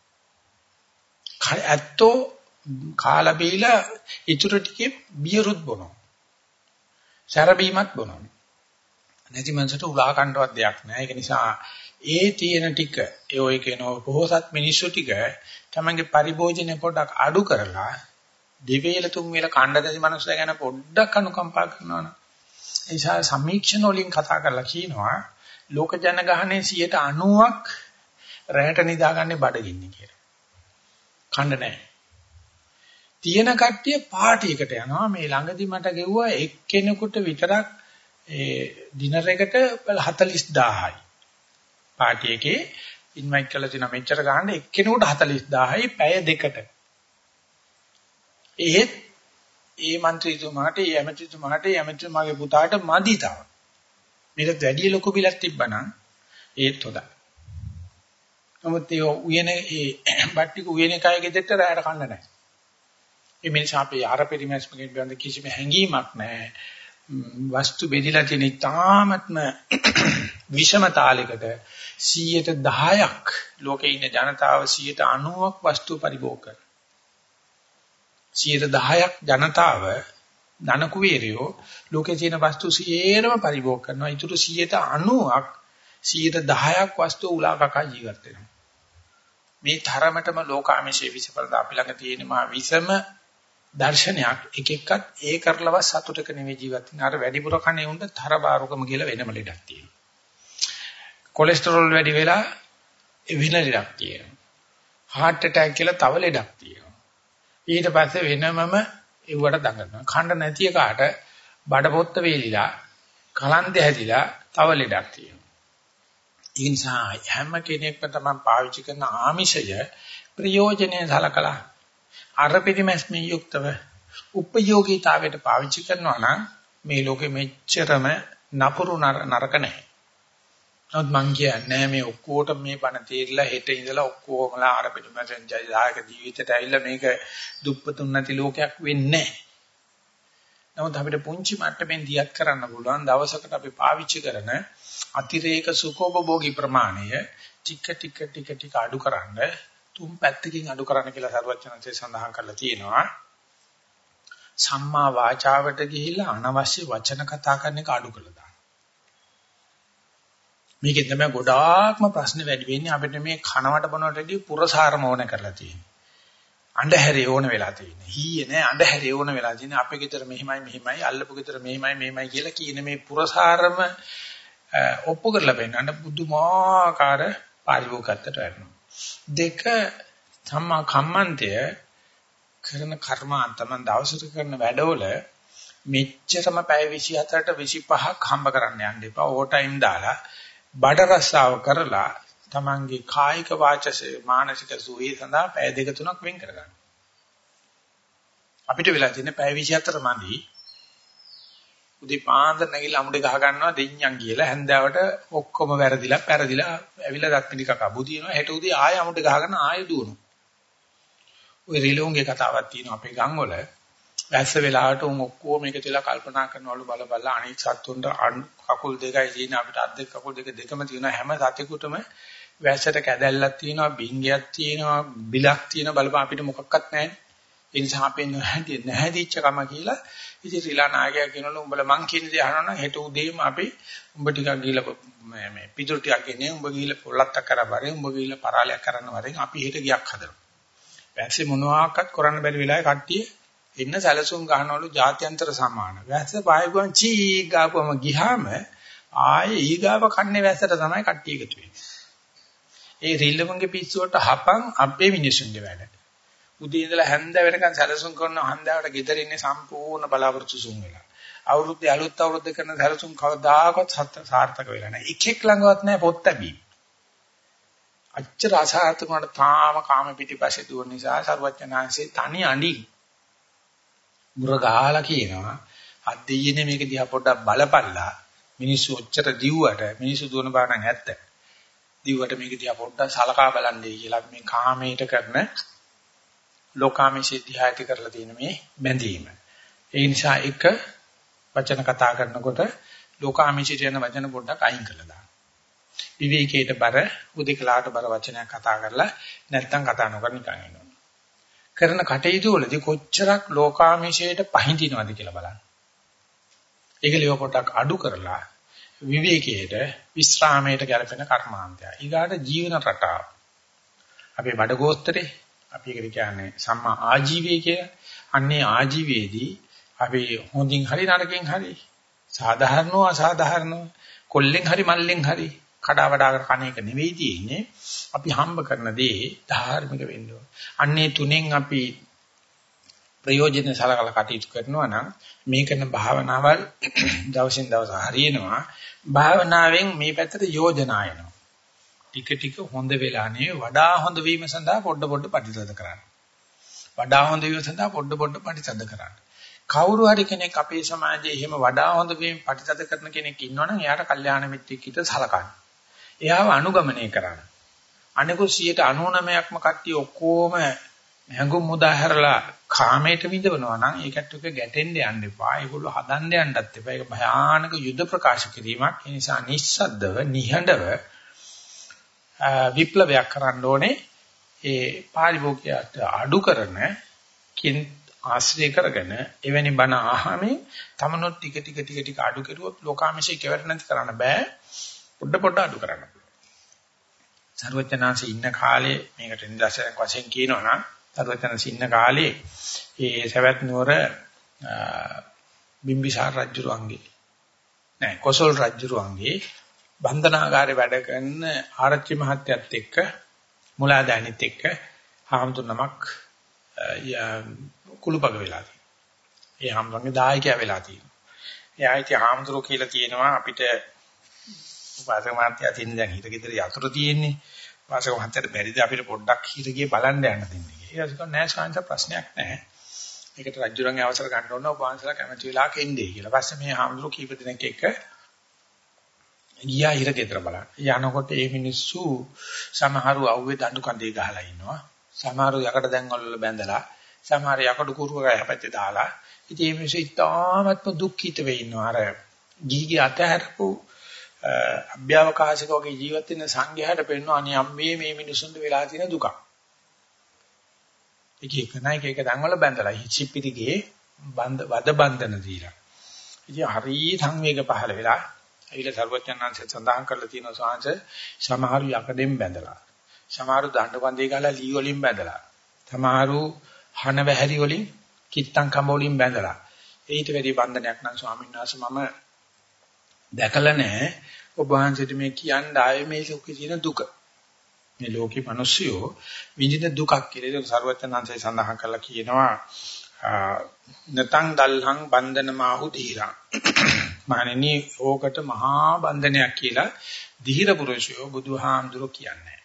ඇත්තෝ කාලා බීලා ඊටු ටිකේ බියරුත් බොනවා. සැරබීමත් බොනවා. නැති මනසට උලා කණ්ඩවත් දෙයක් නෑ. ඒක නිසා ඒ තියෙන ටික ඒ ඔය කියන පොහොසත් මිනිස්සු ටික තමන්ගේ පරිභෝජනය පොඩ්ඩක් අඩු කරලා දෙවේල තුන් වේල කණ්ඩ නැති මනුස්සය ගැන පොඩ්ඩක් අනුකම්පා කරනවා නම් ඒ නිසා සමීක්ෂණ වලින් කතා කරලා කියනවා ලෝක ජනගහනයේ සියයට අනූවක් රැහැට නිදාගන්නේ බඩගින්නේ කියලා. කණ්ඩ නැහැ. තියෙන කට්ටිය පාටියකට යනවා. මේ ළඟදි මට ගෙව්වා එක්කෙනෙකුට විතරක් ඒ ඩිනර් එකට හතළිස් දාහයි. පාටි එකේ ඉන්වයිට් කරලා තියෙන මෙච්චර ගන්න එක්කෙනෙකුට හතළිස් දාහයි පැය දෙකට. ඒත් ඒ മന്ത്രിතුමාට, ඒ ඇමතිතුමාට, ඒ ඇමතිතුමාගේ පුතාට මදි තාම. මේකට වැඩි ලොකු බිලක් තිබ්බනම් ඒත් හොඳයි. නමුත් ඒ උයන ඒ බට්ටික උයන එකයි ගෙදරට රැයට කන්න නැහැ. ඒ නිසා අපි ආර පරිමැස්මකින් බඳ කිසිම හැඟීමක් නැහැ. වස්තු බෙදලා තියෙන ඉතාමත්ම විෂම තාලයකට සියයට දහයක් ලෝකේ ඉන්න ජනතාව සියයට අනූවක් වස්තු පරිභෝග කරනවා. සියයට දහයක් ජනතාව ධන කුවේරයෝ ලෝකේ තියෙන වස්තු සියයම පරිභෝග කරනවා. ඊටු සියයට අනූවක් සියයට දහයක් වස්තු උලා කකා ජීවත් වෙනවා. මේ තරමටම ලෝකාමිෂයේ විසපරද අපි ළඟ තියෙන මා විසම දර්ශනයක් එක එකක් ඒ කරලව සතුටක නෙවෙයි ජීවත් වෙන. අර වැඩිපුර කන්නේ උන්ට තරබාරුකම කියලා වෙනම ලෙඩක් තියෙනවා. කොලෙස්ටරෝල් වැඩි වෙලා වෙන ලෙඩක් තියෙනවා. heart attack කියලා තව ලෙඩක් තියෙනවා. ඊට පස්සේ වෙනමම ඒවට දඟනවා. ඛණ්ඩ නැති එකාට බඩපොත්ත වේලිලා කලන්දේ හැදිලා තව ලෙඩක් තියෙනවා. ඒ නිසා හැම කෙනෙක්ම තමයි පාවිච්චි කරන ආමිෂය ප්‍රයෝජනෙයි සලකලා අර පිටිමැස්මේ යුක්තව උපයෝගීතාවයට පාවිච්චි කරනවා නම් මේ ලෝකෙ මෙච්චරම නපුරු නරක නැහැ. නමුත් මං කියන්නේ මේ ඔක්කොටම මේ බණ තේරිලා හෙට ඉඳලා ඔක්කොමලා අර පිටිමැසෙන් ජයදායක ජීවිතයට ඇවිල්ලා මේක දුප්පතුන් නැති ලෝකයක් වෙන්නේ නැහැ. නමුත් අපිට පුංචි මට්ටමින් දියත් කරන්න පුළුවන් දවසකට අපි පාවිච්චි කරන අතිරේක සුඛෝපභෝගී ප්‍රමාණය ටික ටික ටික ටික අඩු කරන්න තුන් පැත්තකින් අඩු කරන්න කියලා සරුවචනන්සේ සඳහන් කරලා තියෙනවා. සම්මා වාචාවට ගිහිල්ලා අනවශ්‍ය වචන කතා කරන එක අඩු කළා දාන්න. මේකෙන් තමයි ගොඩාක්ම ප්‍රශ්න වැඩි වෙන්නේ. අපිට මේ කනවට බොනවටදී පුරසාරම ඕන කරලා තියෙන්නේ. අඬහැරේ ඕන වෙලා තියෙන්නේ. හීයේ නෑ අඬහැරේ ඕන වෙලා තියෙන්නේ. අපේ ගෙදර මෙහිමයි මෙහිමයි අල්ලපු ගෙදර මෙහිමයි මෙහිමයි කියලා කියන මේ පුරසාරම ඔප්පු කරලා පෙන්නන්න බුදුමාකාර පාරිභෝගිකත්වයට වැටෙනවා. දෙක සම්මා කම්මන්තය කරන කර්මාන්තම දවසට කරන වැඩවල මෙච්චරම පැය විසිහතරට විසිපහක් හම්බ කරන්න යන්න එපා. ඕ ටයිම් දාලා බඩ රස්සාව කරලා තමන්ගේ කායික වාචික මානසික සුවය සඳහා පැය දෙක තුනක් වෙන් කරගන්න. අපිට වෙලා තියෙන පැය විසිහතර මදි. උදේ පාන්දර නැගිලා අමුඩේ ගහ ගන්නවා දෙඤ්ඤම් කියලා හැන්දාවට ඔක්කොම වැරදිලා පෙරදිලා ඇවිල්ලා දක්මිනි කකා බුදිනවා හෙට උදේ ආයෙ අමුඩේ ගහ ගන්න ආයෙ දුවනවා. ওই රිලෝන්ගේ කතාවක් තියෙනවා අපේ ගම් වල. වැස්ස වෙලාවට උන් ඔක්කොම මේක තියලා කල්පනා කරනවලු බල බල අනිත් සත්තුන්ට කකුල් දෙකයි තියෙන අපිට අත් දෙක කකුල් දෙක දෙකම තියෙනවා හැම සතෙකුටම වැස්සට කැදැල්ලක් තියෙනවා බින්ගයක් තියෙනවා බිලක් තියෙනවා බලපන් අපිට මොකක්වත් නැහැ ඒ නිසා අපේ නැහැටි නැහැදිච්ච කම කියලා ඉතින් ශ්‍රීලා නායකයා කියනවලු උඹලා මං කියන දේ අහනවා නම් හෙට උදේම අපි උඹ ටිකක් ගිහලා මේ පිටුල් ටිකක් ගෙනේ උඹ ගිහලා පොල්ලත්තක් කරා වරේ උඹ ගිහලා පරාලයක් කරන්න වරේ අපි හෙට ගියක් හදනවා වැස්සේ මොනවාක්වත් කරන්න බැරි වෙලාවේ කට්ටිය එන්න සැලසුම් ගන්නවලු ජාත්‍යන්තර සම්මාන. වැස්ස පායගුවන් චී ගාපුවම ගියාම ආයේ ඊගාව කන්නේ වැස්සට තමයි කට්ටිය එකතු වෙන්නේ. ඒ රිල්ලමගේ පිස්සුවට හපන් අපේ මිනිසුන්ගේ වැඩ. උදේ ඉඳලා හැන්ද වෙනකන් සැලසුම් කරන හන්දාවට ගෙදර ඉන්නේ සම්පූර්ණ බලාපොරොත්තු සුන් වෙලා. අවුරුද්දේ අලුත් අවුරුද්ද කරන සැලසුම් කවදාකවත් සාර්ථක වෙලා නැහැ. එකෙක් ළඟවත් නැහැ පොත් ලැබීම. අච්චර අසාර්ථක වුණාට තාම කාම පිටිපස්සේ දුවන නිසා සර්වඥාන්සේ තනි අඬි මුරගාලා කියනවා අද දෙයියනේ මේක දිහා පොඩ්ඩක් බලපල්ලා මිනිස්සු ඔච්චර දිව්වට මිනිස්සු දුවන බාන නැත්ත දිව්වට මේක දිහා පොඩ්ඩක් සලකා බලන්නේ කියලා මේ කාමයට කරන ලෝකාමීෂේ දිහා ඇති කරලා තියෙන මේ බැඳීම. ඒ නිසා එක වචන කතා කරනකොට ලෝකාමීෂයට යන වචන පොඩ්ඩක් අයින් කරලා දාන්න. විවේකයට බර උදිකලාට බර වචනයක් කතා කරලා නැත්තම් කතා නොකර නිකන් ඉන්නවා. කරන කටයුතු වලදී කොච්චරක් ලෝකාමීෂයට පහඳිනවද කියලා බලන්න. ඒක ලියව පොඩක් අඩු කරලා විවේකයට විස්රාමයට ගැලපෙන කර්මාන්තය. ඊගාට ජීවන රටාව. අපේ බඩගෝස්තරේ අපි ඒකට කියන්නේ සම්මා ආජීවය කියලා. අන්නේ ආජීවයේදී අපි හොඳින් හරි නරකින් හරි සාධාරණව අසාධාරණව කොල්ලෙන් හරි මල්ලෙන් හරි කඩා වඩා කර කණ එක නෙවෙයි තියෙන්නේ. අපි හම්බ කරන දේ ධාර්මික වෙන්න ඕන. අන්නේ තුනෙන් අපි ප්‍රයෝජන සලකලා කටයුතු කරනවා නම් මේ කරන භාවනාවල් දවසින් දවස හරියනවා. භාවනාවෙන් මේ පැත්තට යෝජනා එනවා. ටික ටික හොඳ වෙලා නේ වඩා හොඳ වීම සඳහා පොඩ පොඩ ප්‍රතිසද කරන්න. වඩා හොඳ වීම සඳහා පොඩ පොඩ ප්‍රතිසද කරන්න. කවුරු හරි කෙනෙක් අපේ සමාජයේ එහෙම වඩා හොඳ වීම ප්‍රතිසද කරන කෙනෙක් ඉන්නවනම් එයාට කල්යාණ මිත්‍රෙක් හිට සලකන්න. එයාව අනුගමනය කරන්න. අනිකුත් සියයට අනූනමයක්ම කට්ටිය ඔක්කොම හැඟුම් මුදාහැරලා කාමයට විඳවනවා නම් ඒකට එක ගැටෙන්න යන්න එපා. ඒගොල්ලෝ හදන්න යන්නත් එපා. ඒක භයානක යුද ප්‍රකාශ කිරීමක්. ඒ නිසා නිස්සද්දව නිහඬව විප්ලවයක් කරන්න ඕනේ. ඒ පාරිභෝගිකයට අඩු කරන කින් ආශ්‍රය කරගෙන එවැනි බණ අහමින් තමනොත් ටික ටික ටික ටික අඩු කරුවොත් ලෝකාමිෂේ කෙවර නැති කරන්න බෑ. පොඩ පොඩ අඩු කරන්න. සර්වඥාන්සේ ඉන්න කාලේ මේකට නිදර්ශනයක් වශයෙන් කියනවා නම් සර්වඥාන්සේ ඉන්න කාලේ ඒ සවැත් නුවර බිම්බිසාර රජුරුවන්ගේ නෑ කොසල් රජුරුවන්ගේ බන්ධනාගාරේ වැඩ කරන ආරච්චි මහත්තයත් එක්ක මුලාදෑනිත් එක්ක හාමුදුරනමක් කුළුපග වෙලා තියෙනවා. ඒ හාමුදුරන්ගේ දායකයා වෙලා තියෙනවා. එයා ඉතින් හාමුදුරුවෝ කියලා තියෙනවා අපිට වාසක මහත්තයා තින් දැන් හිත ගෙදර යතුරු තියෙන්නේ. වාසක මහත්තයාට බැරිද අපිට පොඩ්ඩක් හිත ගියේ බලන්න යන්න දෙන්නේ කියලා. ඒක නෑ සාංශ ප්‍රශ්නයක් නෑ. ඒකට රජුරන්ගේ අවසර ගන්න ඕන ඔබ වහන්සලා කැමති වෙලාවක එන්නේ කියලා. ඊපස්සේ මේ හාමුදුරුවෝ කීප දෙනෙක් එක්ක ගියා හිර ගෙදර බලන්න. යනකොට ඒ මිනිස්සු සමහරු අවුවේ දඬු කඳේ ගහලා ඉන්නවා. සමහරු යකඩ දැන්වල වල බැඳලා, සමහර යකඩ කුරුවක යපැත්තේ දාලා. ඉතින් මේ මිනිස්සු ඉතාමත්ම දුක්ඛිත වෙ ඉන්නවා. අර ගිහිගේ අතහැරපු අභ්‍යවකාශක වගේ ජීවත් වෙන සංඝයාට පෙන්වනවා අනේ අම්මේ මේ මිනිසුන්ට වෙලා තියෙන දුක. එක එක නයි එක එක දන්වල බැඳලා හිචිපිරිගේ බන්ද වද බන්ධන දීලා. ඉතින් හරි සංවේග පහළ වෙලා ඇවිල්ලා සර්වඥාන්සේ සඳහන් කරලා තියෙනවා සාංශ සමහරු යකඩෙන් බැඳලා. සමහරු දඬු කඳේ ගාලා ලී වලින් බැඳලා. සමහරු හන වැහැරි වලින් කිත්තම් කඹ වලින් බැඳලා. ඊට වැඩි බන්ධනයක් නම් ස්වාමීන් වහන්සේ මම දැකලා නැහැ. ඔබ වහන්සේට මේ කියන්න ආයේ මේ ලෝකේ තියෙන දුක. මේ ලෝකේ මිනිස්සුયો විඳින දුකක් කියලා ඒක සර්වඥාන්සේ සඳහන් කරලා කියනවා නතං දල්හං බන්ධන මාහු දීරං. මහණෙනි ඕකට මහා බන්ධනයක් කියලා දීර පුරුෂයෝ බුදුහාමුදුරෝ කියන්නේ.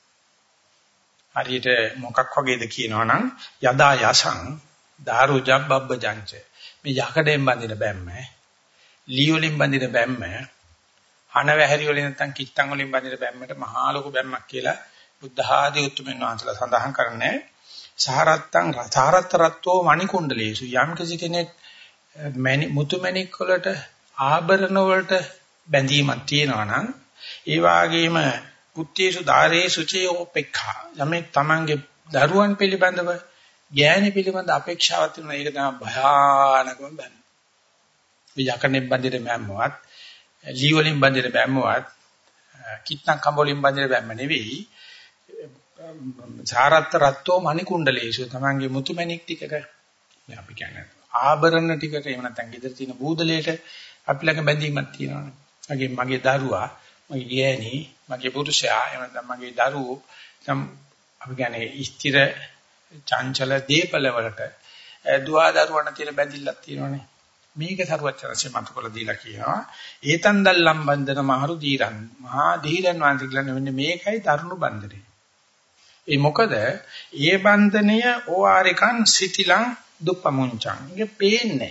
හරියට මොකක් වගේද කියනවනම් යදා යසං දාරු ජබ්බබ්බ ජංච. මේ යකඩෙන් බඳින බැම්ම, ලී වලින් බඳින බැම්ම, හන වැහැරි වලින් නැත්නම් කිත්තම් වලින් බඳින බැම්මට මහා ලොකු බැම්මක් කියලා බුද්ධ ආදී උතුම්යන් වහන්සේලා සඳහන් කරන්නේ. සාරත්තං සාරත්තරත්වෝ මණිකුණ්ඩලේසු යම් කිසි කෙනෙක් මුතුමැණික් වලට ආභරණ වලට බැඳීමක් තියෙනවා නම් ඒ වාගේම පුත්තේසු ධාරේසු චේෝපේක්ඛා යමෙක් තමන්ගේ දරුවන් පිළිබඳව ඥානෙ පිළිබඳ අපේක්ෂාවක් තියෙනවා ඒක තමයි භයානකම බැන්න. මේ යකනේ බඳින බැම්මවත් ලී වලින් බඳින බැම්මවත් කිත්නම් කම්බෝලින් බඳින බැම්ම නෙවෙයි සාරත්ත රත්ත්වෝ මණිකුණ්ඩලේසු තමන්ගේ මුතුමැණික් ටිකක අපි කියන්නේ ආභරණ ටිකට එහෙම නැත්නම් ගෙදර තියෙන බූදලයට අපි ළඟ බැඳීමක් තියෙනවානේ. මගේ මගේ දරුවා මගේ ගෑණි මගේ පුරුෂයා එහෙම නැත්නම් මගේ දරුවෝ නම් අපි කියන්නේ ස්ථිර චංචල දීපල වලට දුවා දරුවන්ට තියෙන බැඳිල්ලක් තියෙනවානේ. මේක සරුවචනසේ මතකලා දීලා කියනවා ඒතන් දල්ලම් බන්ධන මහරු දීරන් මහා දීරන් වහන්සේ කියන්නේ මෙන්න මේකයි තරුණ බන්ධනේ. ඒ මොකද ඒ බන්ධනය ඕආරිකන් සිටිලං දුප්පමුංචං ඒක පේන්නේ.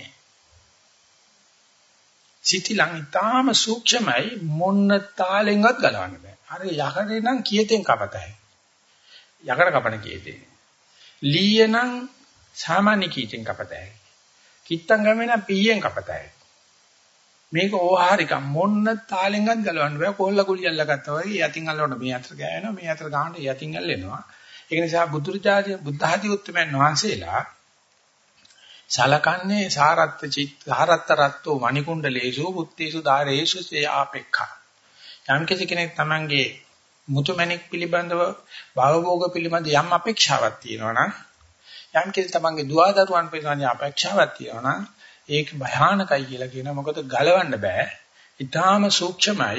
සිටිලං ඊටාම සූක්ෂමයි මොන්න තාලෙන්වත් ගලවන්න බෑ. අර යකඩේ නම් කීයෙන් කපතයි. යකඩ කපන කීයෙන්. ලීය නම් සාමාන්‍ය කීයෙන් කපතයි. කිත්තං ගමේ නම් පීයෙන් කපතයි. මේක ඕහාරික මොන්න තාලෙන්වත් ගලවන්න බෑ. කොල්ල කුලියල්ල ගත්තා වගේ යතින් අල්ලවන්න මේ අතර ගෑනවා මේ අතර ගහන්න යතින් අල්ලෙනවා. ඒක නිසා බුදුරජාණන් බුද්ධ ආදී උත්තමයන් වහන්සේලා සලකන්නේ සාරත්ත චිත් සාරත්ත රත්තෝ මණිකුණ්ඩලේසු පුත්තේසු ධාරේසු ආපේක්ඛා යම් කෙනෙක් තමන්ගේ මුතුමැණික් පිළිබඳව භවභෝග පිළිබඳ යම් අපේක්ෂාවක් තියෙනවා නම් යම් කෙනෙක් තමන්ගේ දුවා දරුවන් පිළිබඳ අපේක්ෂාවක් තියෙනවා නම් ඒක භයානකයි කියලා කියනවා. මොකද ගලවන්න බෑ. ඊටාම සූක්ෂමයි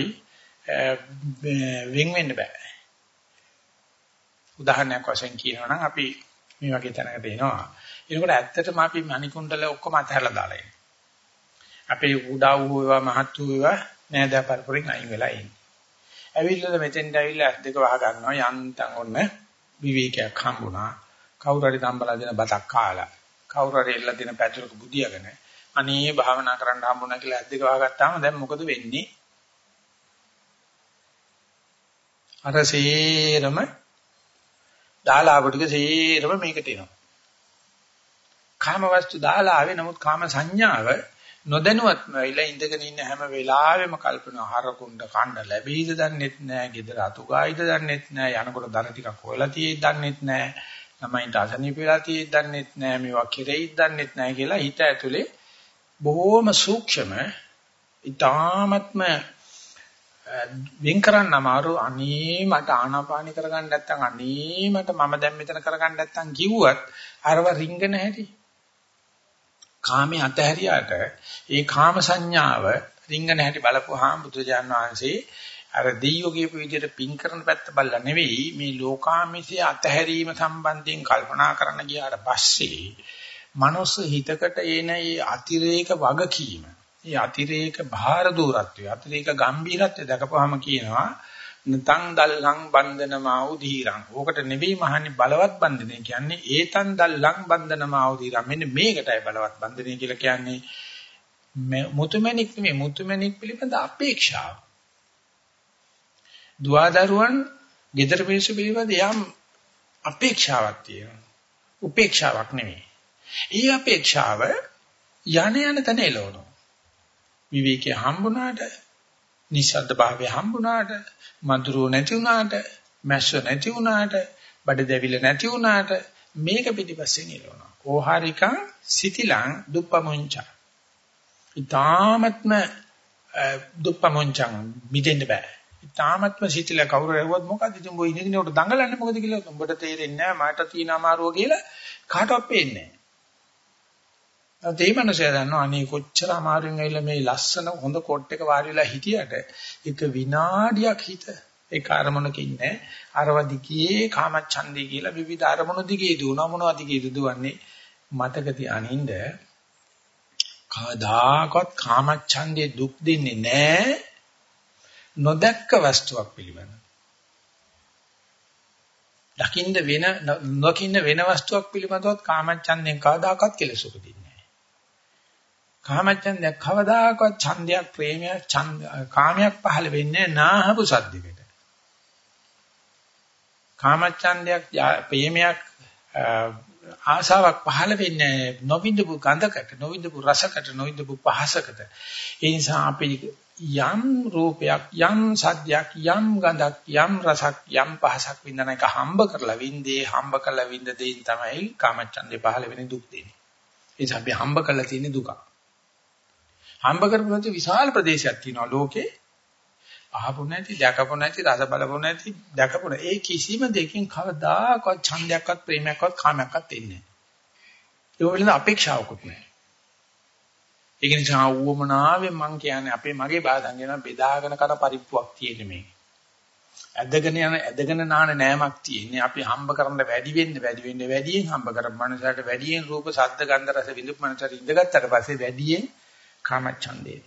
වෙන් වෙන්න බෑ. උදාහරණයක් වශයෙන් කියනවා නම් අපි මේ වගේ තැනකට එනවා. ඒකට ඇත්තටම අපි මණිකුණ්ඩල ඔක්කොම අතහැරලා දාලා ඉන්නේ. අපේ උඩා වූ ඒවා මහත් වූ ඒවා නෑදෑ පරපුරින් අයින් වෙලා ඉන්නේ. ඇවිල්ලා මෙතෙන්ට ඇවිල්ලා ඇස් දෙක වහ ගන්නවා යන්තම් ඔන්න විවේකයක් හම්බුණා. කවුරු හරි තම්බලා දෙන බතක් කාලා. කවුරු හරි එල්ල දෙන පැතුරක බුදියාගෙන අනේ භාවනා කරන්න හම්බුණා කියලා ඇස් දෙක වහගත්තාම දැන් මොකද වෙන්නේ? අර සේරම දාලාව ටික සේරම මේකට එනවා. කාම වස්තු දාලා ආවේ නමුත් කාම සංඥාව නොදැනුවත්ම වෙලා ඉඳගෙන ඉන්න හැම වෙලාවෙම කල්පනා හරකුණ්ඩ කණ්ඩ ලැබෙයිද දන්නෙත් නෑ, ගෙදර අතුගායිද දන්නෙත් නෑ, යනකොට ධන ටිකක් හොයලා තියෙයිද දන්නෙත් නෑ, ළමයින්ට අසනීප වෙලා තියෙයිද දන්නෙත් නෑ, මේවා කෙරෙයිද දන්නෙත් නෑ කියලා හිත ඇතුලේ බොහොම සූක්ෂම ඊ타ත්ම වෙන් කරන්න අමාරු. අනේ මට ආනාපානි කරගන්න නැත්නම් අනේ මට මම දැන් මෙතන කරගන්න නැත්නම් කිව්වත් අරව රිංගන හැටි කාමයේ අතහැරියාට ඒ කාම සංඥාව රිංගන හැටි බලපුවාම බුදුජාන විශ්ේ අර දෙයියෝ කියපු විදිහට පින් කරන පැත්ත බලලා නෙවෙයි මේ ලෝකාමිසේ අතහැරීම සම්බන්ධයෙන් කල්පනා කරන්න ගියාට පස්සේ මනස හිතකට එන ඒ අතිරේක වගකීම, ඒ අතිරේක භාර දූරත්වය, අතිරේක ගැඹීරත්වය දැකපුවාම කියනවා නතං දල්ලං බන්ධනමාව දීරං. ඕකට නෙවෙයි මහන්නේ බලවත් බන්ධනය කියන්නේ ඒතං දල්ලං බන්ධනමාව දීරං. මෙන්න මේකටයි බලවත් බන්ධනය කියලා කියන්නේ. මුතුමැණික් නෙවෙයි, මුතුමැණික් පිළිබඳ අපේක්ෂාව. දුවදරුවන් gedara පිරිස පිළිබඳ යම් අපේක්ෂාවක් තියෙනවා. උපේක්ෂාවක් නෙවෙයි. ඊ අපේක්ෂාව යන යන තැන එළවනවා. විවේකයේ හම්බුණාට, නිශ්ශබ්ද භාවයේ හම්බුණාට, මధుරෝ නැති වුණාට, මැස්ස නැති වුණාට, බඩ දැවිල නැති වුණාට මේක පිටිපස්සෙන් එළවනවා. ඕහාරිකං සිතිලං දුප්පමුංචං. ඊ타මත්ම දුප්පමුංචං මිදෙන්න බෑ. ඊ타මත්ම සිතිල කවුරු රැවුවත් මොකද ඉතින් ඔය ඉඳගෙන උඩ දඟලන්නේ මොකද කියලා උඹට තේරෙන්නේ නැහැ, මට තියෙන අමාරුව කියලා කාටවත් පේන්නේ නැහැ. ඒ මනුස්සයා දන්නවා අනේ කොච්චර අමාරුවෙන් ඇවිල්ලා මේ ලස්සන හොඳ කොට් එක වාඩි වෙලා හිටියට එක විනාඩියක් හිත ඒක අරමුණක ඉන්නේ. අරව දිගේ කාමච්ඡන්දේ කියලා විවිධ අරමුණු දිගේ දුවනවා. මොනවද දිගේ දුවන්නේ? මතක තියානින්ද කවදාකවත් කාමච්ඡන්දේ දුක් දෙන්නේ නැහැ නොදැක්ක වස්තුවක් පිළිබඳ. දකින්න වෙන නොකින්න වෙන වස්තුවක් පිළිබඳවත් කාමච්ඡන්දෙන් කවදාකවත් කෙලෙස් උපදින්නේ නැහැ. කාමච්ඡන්දය කවදාකවත් ඡන්දයක්, ප්‍රේමයක්, ඡන්ද කාමයක් පහළ වෙන්නේ නාහපු සද්දයකට. කාමච්ඡන්දයක්, ප්‍රේමයක්, ආසාවක් පහළ වෙන්නේ නොවිඳපු ගඳකට, නොවිඳපු රසකට, නොවිඳපු පහසකට. ඒ නිසා අපි යම් රූපයක්, යම් සද්දයක්, යම් ගඳක්, යම් රසක්, යම් පහසක් විඳන එක හම්බ කරලා විඳේ, හම්බ කරලා විඳ දෙයින් තමයි කාමච්ඡන්දේ පහළ වෙන දුක් දෙන්නේ. ඒ නිසා අපි හම්බ කරලා තියෙන දුක. හම්බ කරපු විශාල ප්‍රදේශයක් තියෙනවා ලෝකේ. අහපු නැති, දැකපු නැති, රස බලපු නැති, දැකපු නැති. ඒ කිසිම දෙකින් කවදාකවත් ඡන්දයක්වත්, ප්‍රේමයක්වත්, කාමයක්වත් එන්නේ නැහැ. ඒක වලින් අපේක්ෂාවකුත් නැහැ. ඒක නිසා වුවමනාවෙන් මම කියන්නේ අපේ මගේ බාධාන් කියන බෙදාගෙන කර පරිප්පුවක් තියෙන්නේ මේක. ඇදගෙන යන ඇදගෙන නාන නෑමක් තියෙන්නේ. අපි හම්බ කරන්න වැඩි වෙන්න වැඩි වෙන්න වැඩියෙන් හම්බ කරපු මනසට වැඩියෙන් රූප, ශබ්ද, ගන්ධ, රස විඳපු මනසට ඉඳගත්තට පස්සේ වැඩියෙන් කාමච්ඡන්දේ.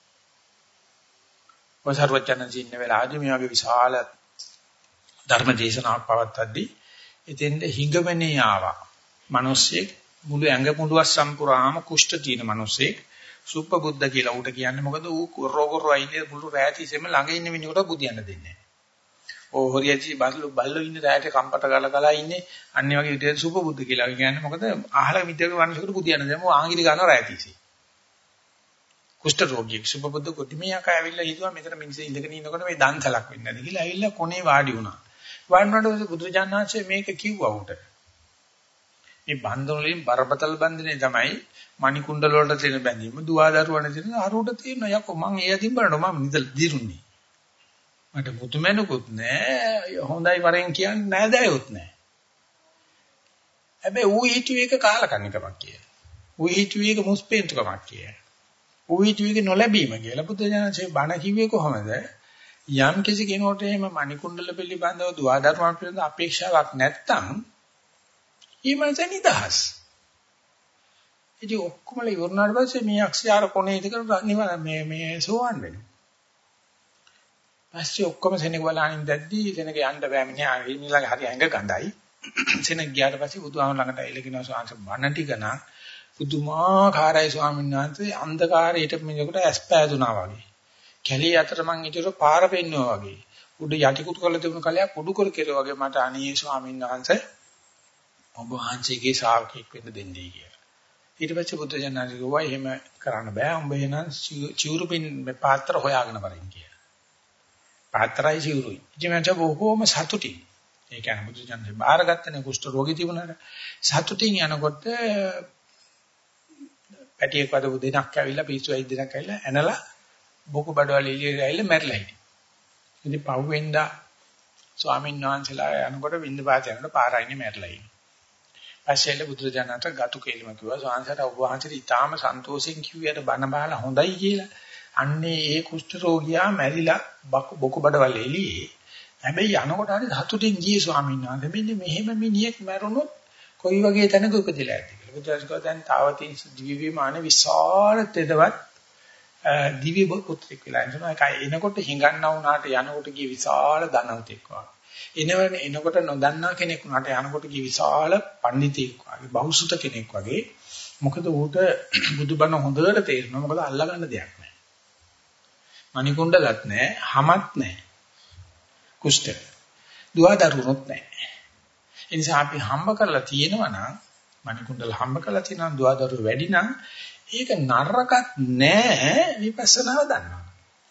වසර්වචනන්සි ඉන්න වෙලාවදී මේ වගේ විශාල ධර්ම දේශනාවක් පවත්වද්දී එතෙන්ද හිඟවනේ ආවා. මිනිස්සෙක් මුළු ඇඟ මුළුවක් සම්පූර්ණාම කුෂ්ඨ තියෙන මිනිස්සෙක් සුප්පබුද්ධ කියලා උට කියන්නේ මොකද ඌ රෝගරෝ අයිනේ මුළු රැයතිසෙම ළඟ ඉන්න මිනිහට බුදියන්න දෙන්නේ නැහැ. ඕ හොරියචි බල්ලෝ බල්ලෝ ඉන්න රැයට කම්පට ගාලා ගලා ඉන්නේ අන්නේ වගේ විදිහට සුප්පබුද්ධ කියලා කියන්නේ මොකද අහල මිත්‍යක මිනිහෙකුට බුදියන්න දෙමු ආංගිලි ගන්නවා රැයතිසෙ. කුෂ්ඨ රෝගියෙක් සුපබුද්ධ කොටිමියක් ආවිල්ලා හිතුවා මෙතන මිනිස්සු ඉඳගෙන ඉන්නකොට මේ දන්සලක් වෙන්නේ නැති කියලා ඇවිල්ලා කොනේ වාඩි වුණා. වාඩි වුණාට බුදුරජාණන් වහන්සේ මේක කිව්වා උට. මේ බන්ධන වලින් බරපතල බන්ධනේ තමයි මණිකුණ්ඩල වලට තියෙන බැඳීම, දුවදරුවන තියෙන අරුට තියෙන යකෝ මං ඒ අදින් බලනවා මම නිදලා දිරුන්නේ. මට මුතුමැණුකුත් නැහැ, හොඳයි වරෙන් කියන්නේ නැහැ දැයොත් නැහැ. හැබැයි ඌ හිතුවේ ඒක කාලකන්නිකමක් කියලා. ඌ හිතුවේ ඒක මුස්පේන්තුකමක් කියලා. ඌහිතුවේ නොලැබීම කියලා බුදුජානකසේ බණ කිව්වේ කොහොමද? යම් කිසි කෙනෙකුට එහෙම මණිකුණ්ඩල පිළිබඳව දුවදරුවන් පිළිබඳව අපේක්ෂාවක් නැත්තම් ඊමණස නිදහස්. ඉතින් ඔක්කොම ඉවරනාට පස්සේ මේ අක්ෂයාර කොනේ ඉදකට නිවන මේ මේ සෝවන් වෙනවා. පස්සේ ඔක්කොම සෙනග බලනින් දැද්දි සෙනග යන්න බෑ මිනිහා ඊළඟ හරි ඇඟ ගඳයි. සෙනග ගියාට පස්සේ බුදුහාම ළඟට එළකිනවා සාංශ බණ ටික නා පුදුමාකාරයි ස්වාමීන් වහන්සේ අන්ධකාරයට මිනිහෙකුට ඇස් පෑදුනා වගේ. කැලේ අතර මං ඉදිරියට පාර පෙන්නවා වගේ. උඩ යටි කුටු කරලා තිබුණු කලයක් උඩු කර කෙරුවා වගේ මට අනේ ස්වාමීන් වහන්සේ ඔබ වහන්සේගේ ශ්‍රාවකෙක් වෙන්න දෙන්නේ කියලා. ඊට පස්සේ බුද්ධ ජනනාදී ගෝවා එහෙම කරන්න බෑ. උඹ එනං චිවුරුපින් පාත්‍ර හොයාගෙන වරින් කියලා. පාත්‍රයි චිවුරුයි. ඉතින් බොහෝම සතුටින්. ඒ කියන්නේ බුද්ධ ජනනාදී බාරගත්තනේ කුෂ්ඨ රෝගී තිබුණාට සතුටින් යනකොට පැටියෙක් වදපු දෙනක් ඇවිල්ලා පිස්සු ඇයි දෙනක් ඇවිල්ලා ඇනලා බොකු බඩවල එළියට ඇවිල්ලා මැරිලා හිටියා. ඉතින් පහුවෙන්දා ස්වාමීන් වහන්සේලා යනකොට වින්ද පාත යනකොට පාරයිනේ මැරිලා ඉන්නේ. පස්සෙල්ල බුදුරජාණන්ට ගතු කෙලිම කිව්වා ස්වාමීන්සට ඔබ වහන්සේට ඊටාම සන්තෝෂෙන් කිව්වට බණ බහලා හොඳයි කියලා. අන්නේ ඒ කුෂ්ඨ රෝගියා මැරිලා බොකු බඩවල එළියේ. හැබැයි යනකොට හරි සතුටින් ගියේ ස්වාමීන් වහන්සේ. මෙන්න මෙහෙම මිනිහෙක් මැරුණොත් කොයි වගේ තැනක උපදිලා ඇති කියලා. බුදුරජාණන් දැන් තාවතින් දිව්‍ය විමාන විශාල තෙදවත් දිව්‍ය පුත්‍රෙක් වෙලා ඉන්නවා. ඒක එනකොට හිඟන්නා වුණාට යනකොට ගිය විශාල ධනවතෙක් වගේ. එනවනේ එනකොට නොදන්නා කෙනෙක් වුණාට යනකොට ගිය විශාල පඬිතෙක් වගේ, බහුසුත කෙනෙක් වගේ. මොකද ඌට බුදුබණ හොඳට තේරෙනවා. මොකද අල්ලගන්න දෙයක් නැහැ. මණිකුණ්ඩලත් නැහැ, හමත් නැහැ. කුෂ්ඨ. දුවදරුණොත් නැහැ. ඒ නිසා අපි හම්බ කරලා තියෙනවා නම් මණිකුණ්ඩල හම්බ කරලා තියෙනවා දුවදරු වැඩි නම් ඒක නරකත් නෑ විපස්සනාව දන්නවා.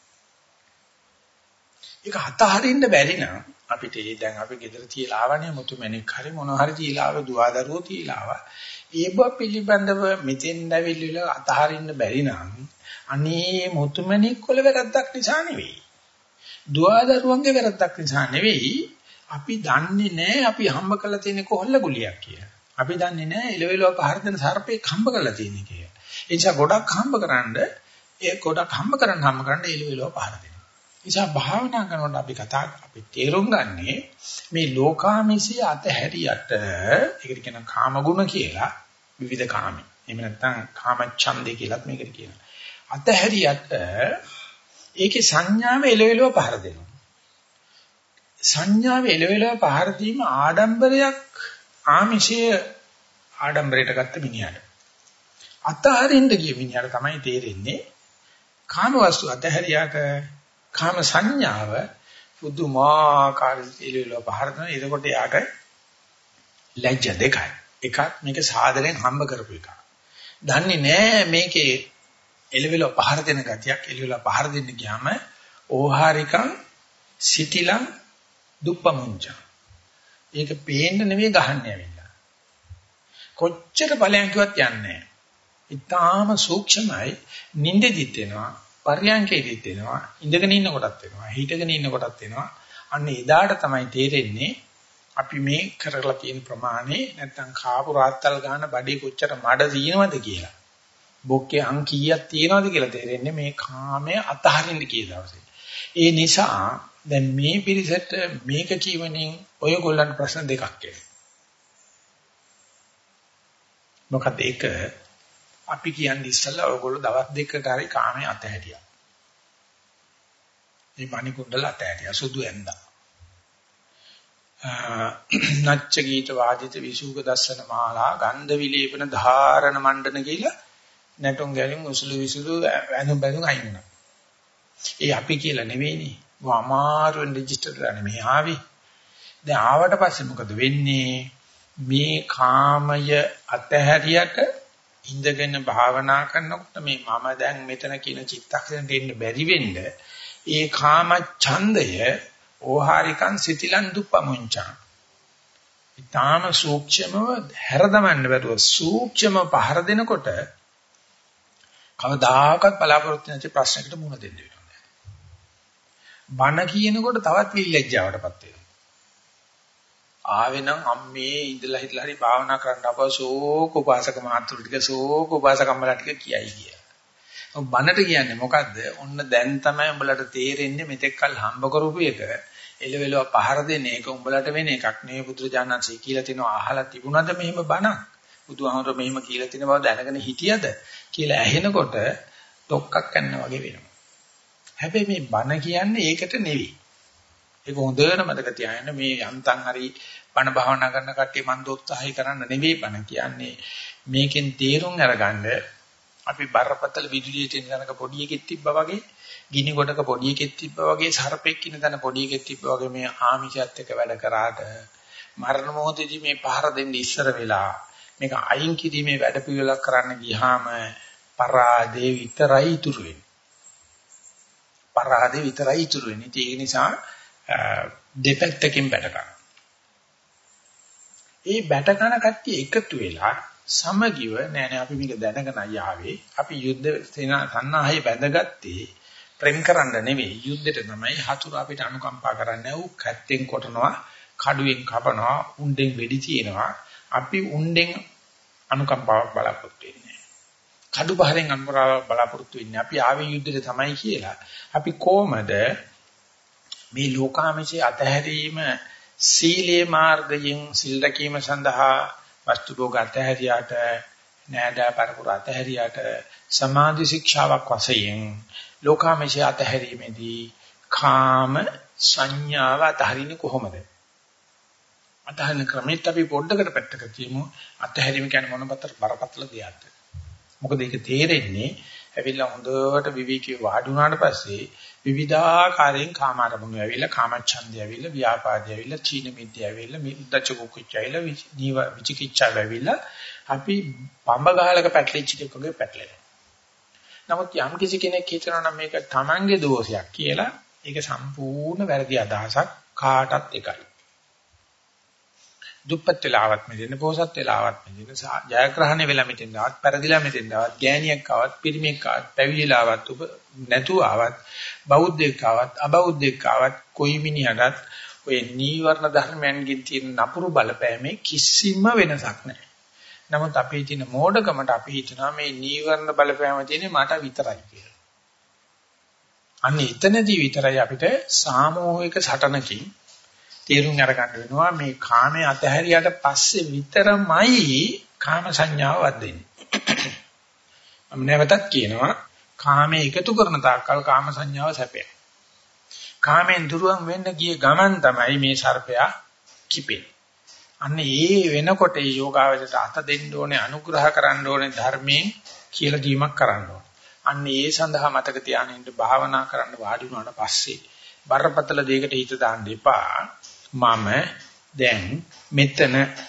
ඒක හතහරින්න බැරි නම් අපිට දැන් අපි ගෙදර තියලා ආවනේ මුතුමැණික් හරි මොන හරි තියලා ආව දුවදරුවෝ තියලා ආවා. ඒව පිළිබඳව මෙතෙන් ඇවිල්ලා අතහරින්න බැරි නම් අනේ මුතුමැණික් වල වැරද්දක් නිසා නෙවෙයි. දුවදරුවන්ගේ වැරද්දක් නිසා නෙවෙයි. අපි දන්නේ නැහැ අපි හම්බ කරලා තියෙන කොහොල්ල ගුලියක් කියලා. අපි දන්නේ නැහැ එළවෙලව පහර දෙන සර්පෙක් හම්බ කරලා තියෙන කියලා. ඒ නිසා ගොඩක් හම්බ කරන්න ඒ ගොඩක් හම්බ කරන්න හම්බ කරන්න එළවෙලව පහර දෙනවා. ඒ නිසා භාවනා කරනකොට අපි කතා අපි තේරුම් ගන්නේ මේ ලෝකාමිසිය අතහැරියට ඒකට කියන කාමගුණ කියලා විවිධ කාමී. එහෙම නැත්නම් කාමච්ඡන්දේ කියලාත් මේකට කියනවා. අතහැරියට ඒකේ සංඥාව එළවෙලව පහර දෙනවා. සංඥාව එළවෙලව පහර දීම ආඩම්බරයක් ආමිෂයේ ආඩම්බරයට ගත්ත මිනිහට. අතහරින්න ගිය මිනිහට තමයි තේරෙන්නේ කාම වස්තු අතහැරියාට කාම සංඥාව පුදුමාකාර එළවෙලව පහර දෙනවා. එතකොට යාට ලැජ්ජ දෙකයි. එකක් මේක සාදරයෙන් හම්බ කරපු එක. දන්නේ නැහැ මේකේ එලෙවල පහර දෙන ගතියක් එලෙවල පහර දෙන්න ගියාම ඕහාරිකං සිටිලං දුප්පමුංච. ඒක පේන්න නෙවෙයි ගහන්නේ ඇවිල්ලා. කොච්චර බලයන් කිව්වත් යන්නේ නැහැ. ඊටාම සූක්ෂමයි නිින්දෙදිත් වෙනවා පර්යංකෙදිත් වෙනවා ඉඳගෙන ඉන්න කොටත් වෙනවා හිටගෙන ඉන්න කොටත් වෙනවා. අන්න එදාට තමයි තේරෙන්නේ අපි මේ කරලා තියෙන ප්‍රමාණය නැත්තම් කාපු රාත්තල් ගන්න බඩේ කොච්චර මඩ තියෙනවද කියලා. බොක්කේ අං කීයක් තියෙනවද කියලා තේරෙන්නේ මේ කාමය අතහරින්න කී දවසේ. ඒ නිසා දැන් මේ පිරිසට මේක කියවනින් ඔයගොල්ලන්ට ප්‍රශ්න දෙකක් එනවා. මොකද ඒක අපි කියන්නේ ඉස්සල්ලා ඔයගොල්ලෝ දවස් දෙකකට හරි කාමයේ අතහැරියා. මේ මණි කුණ්ඩල අතහැරියා සුදු ඇඳා. නච්ච ගීත වාදිත විසුක දස්සන මාලා ගන්ධ විලේපන ධාරණ මණ්ඩන කියලා නැටුම් ගැලින් උසුළු විසුළු වැඳුම් බැඳුම් අයින් වුණා. ඒ අපි කියලා නෙවෙයිනේ. අමාරුවෙන් රෙජිස්ටර් කරන්නේ මේ ආවේ. දැන් ආවට පස්සේ මොකද වෙන්නේ? මේ කාමය අතහැරියට ඉඳගෙන භාවනා කරනකොට මේ මම දැන් මෙතන කියන චිත්තක්ෂණයට එන්න බැරි වෙන්න ඒ කාම ඡන්දය ඕහාරිකං සිතිලන් දුප්පමුංචා. ඊටාම සූක්ෂමව හැරදමන්න බැරුව සූක්ෂම පහර දෙනකොට කවදාකවත් බලාපොරොත්තු නැති ප්‍රශ්නයකට මුහුණ දෙන්න වෙනවා. බණ කියනකොට තවත් විලැජ්ජාවටපත් වෙනවා. ආවෙනම් අම්මේ ඉඳලා හිටලා හරි භාවනා කරන්න අපසෝක උපාසක මාත්‍රු ටික සෝක උපාසකම්මලා ටික කියයි කියලා. ඔබ බණට කියන්නේ මොකද්ද? ඔන්න දැන් තමයි උඹලට තේරෙන්නේ මෙතෙක්කල් හම්බ කරපු එක එලෙවෙලව පහර දෙන එක උඹලට වෙන එකක් නෙවෙයි. බුදුරජාණන්සේ කියලා තිනවා අහලා තිබුණාද මෙහෙම බණක්? බුදුහාමර මෙහෙම කියලා තින බව දැනගෙන හිටියද කියලා ඇහෙනකොට ඩොක්කක් කන්නා වගේ වෙනවා. හැබැයි මේ බණ කියන්නේ ඒකට නෙවෙයි. ඒක හොඳට මතක තියාගන්න. මේ යන්තම් හරි බණ භාවනා කරන කට්ටිය මන් දෝත්සාහය කරන්න නෙවෙයි බණ කියන්නේ. මේකෙන් තේරුම් අරගන්න අපි බරපතල විදුලියේ තියෙන තැනක පොඩි එකෙක් තිබ්බා වගේ, ගිනි ගොඩක පොඩි එකෙක් තිබ්බා වගේ, සර්පෙක් ඉන්න තැන පොඩි එකෙක් තිබ්බා වගේ මේ ආමිෂයත් එක්ක වැඩ කරාට මරණ මොහොතේදී මේ පහර දෙන්න ඉස්සර වෙලා මේක අයින් කිරීමේ වැඩ පිළිවෙලක් කරන්න ගියාම පරාදේ විතරයි ඉතුරු වෙන්නේ. පරාදේ විතරයි ඉතුරු වෙන්නේ. ඒ නිසා දෙපැත්තකින් බැට ගන්න. ඒ බැට ගන්න කට්ටිය එකතු වෙලා සමගිව නෑ නෑ අපි මේක දැනගෙන ආවේ. අපි යුද්ධ සන්නාහය බැඳගත්තේ ප්‍රේම කරන්න නෙවෙයි. යුද්ධෙට තමයි හතුරු අපිට අනුකම්පා කරන්නේ. ඌ කැත්තෙන් කොටනවා, කඩුවෙන් කපනවා, උණ්ඩෙන් වෙඩි තියනවා. අපි උණ්ඩෙන් අනුකම්පාවක් බලාපොරොත්තු වෙන්නේ. කඩු බහරෙන් අනුකම්පාවක් බලාපොරොත්තු වෙන්නේ. අපි ආවේ යුද්ධෙට තමයි කියලා. අපි කොහමද මේ ලෝකාමචේ අතහැරීම සීලේ මාර්ගයෙන් සිල් රැකීම සඳහා වස්තු භෝග අතහැරියාට නෑදා පරපුර අතහැරියාට සමාධි ශික්ෂාවක් වශයෙන් ලෝකාමචේ අතහැරීමේදී කාම සංඥාව අතහරින්නේ කොහොමද? අතහරින ක්‍රමෙත් අපි පොඩ්ඩකට පැත්තක තියමු. අතහැරීම කියන්නේ මොනපතර බරපතල දෙයක්ද? මොකද ඒක තේරෙන්නේ ඇවිල්ලා හොඳට විවිකේ වාඩි වුණාට පස්සේ විවිධාකාරයෙන් කාම අරමුණු ඇවිල්ලා කාමච්ඡන්දය ඇවිල්ලා ව්‍යාපාදය ඇවිල්ලා චීන මිද්‍ය ඇවිල්ලා මිද්දච්ච කුක්කුච්ච ඇවිල්ලා විචිකිච්ඡා ඇවිල්ලා අපි පඹ ගහලක පැටලිච්ච එකක් වගේ පැටලෙනවා. නමුත් යම් කිසි කෙනෙක් හිතනවා නම් මේක Tamange දෝෂයක් කියලා ඒක සම්පූර්ණ වැරදි අදහසක් කාටත් එකයි. දුප්පත් වෙලාවත් මෙතන පොසත් වෙලාවත් මෙතන ජයග්‍රහණය වෙලා මෙතන ආවත් පෙරදිලා මෙතන ආවත් ගෑණියෙක් ආවත් පිරිමියෙක් ආවත් පැවිදිලාවත් ඔබ නැතුව ආවත් බෞද්ධයෙක් ආවත් අබෞද්ධයෙක් ආවත් කොයි මිනිහටත් ඔය නීවරණ ධර්මයන්ගෙන් තියෙන නපුරු බලපෑමේ කිසිම වෙනසක් නැහැ. නමුත් අපේ තියෙන මෝඩකමට අපි හිතනවා මේ නීවරණ බලපෑම තියෙන්නේ මට විතරයි කියලා. අන්න එතනදී විතරයි අපිට සාමූහික සටනකින් තේරුම් අරගන්න වෙනවා මේ කාමයේ අතහැරියට පස්සේ විතරමයි කාම සංඥාව වදින්නේ. මම නැවතත් කියනවා කාමයේ එකතු කරන තාක්කල් කාම සංඥාව සැපයක්. කාමෙන් දුරවන් වෙන්න ගිය ගමන් තමයි මේ සර්පයා කිපෙන්නේ. අන්න ඒ වෙනකොට ඒ යෝගාවචරයට අත දෙන්න ඕනේ, අනුග්‍රහ කරන්න ඕනේ, ධර්මයෙන් කියලා දීමක් කරන්න ඕනේ. අන්න ඒ සඳහා මතක තියාගෙන භාවනා කරන්න වාඩි වුණාට පස්සේ බරපතල දෙයකට හිත දාන්න එපා. මම දැන් මෙතන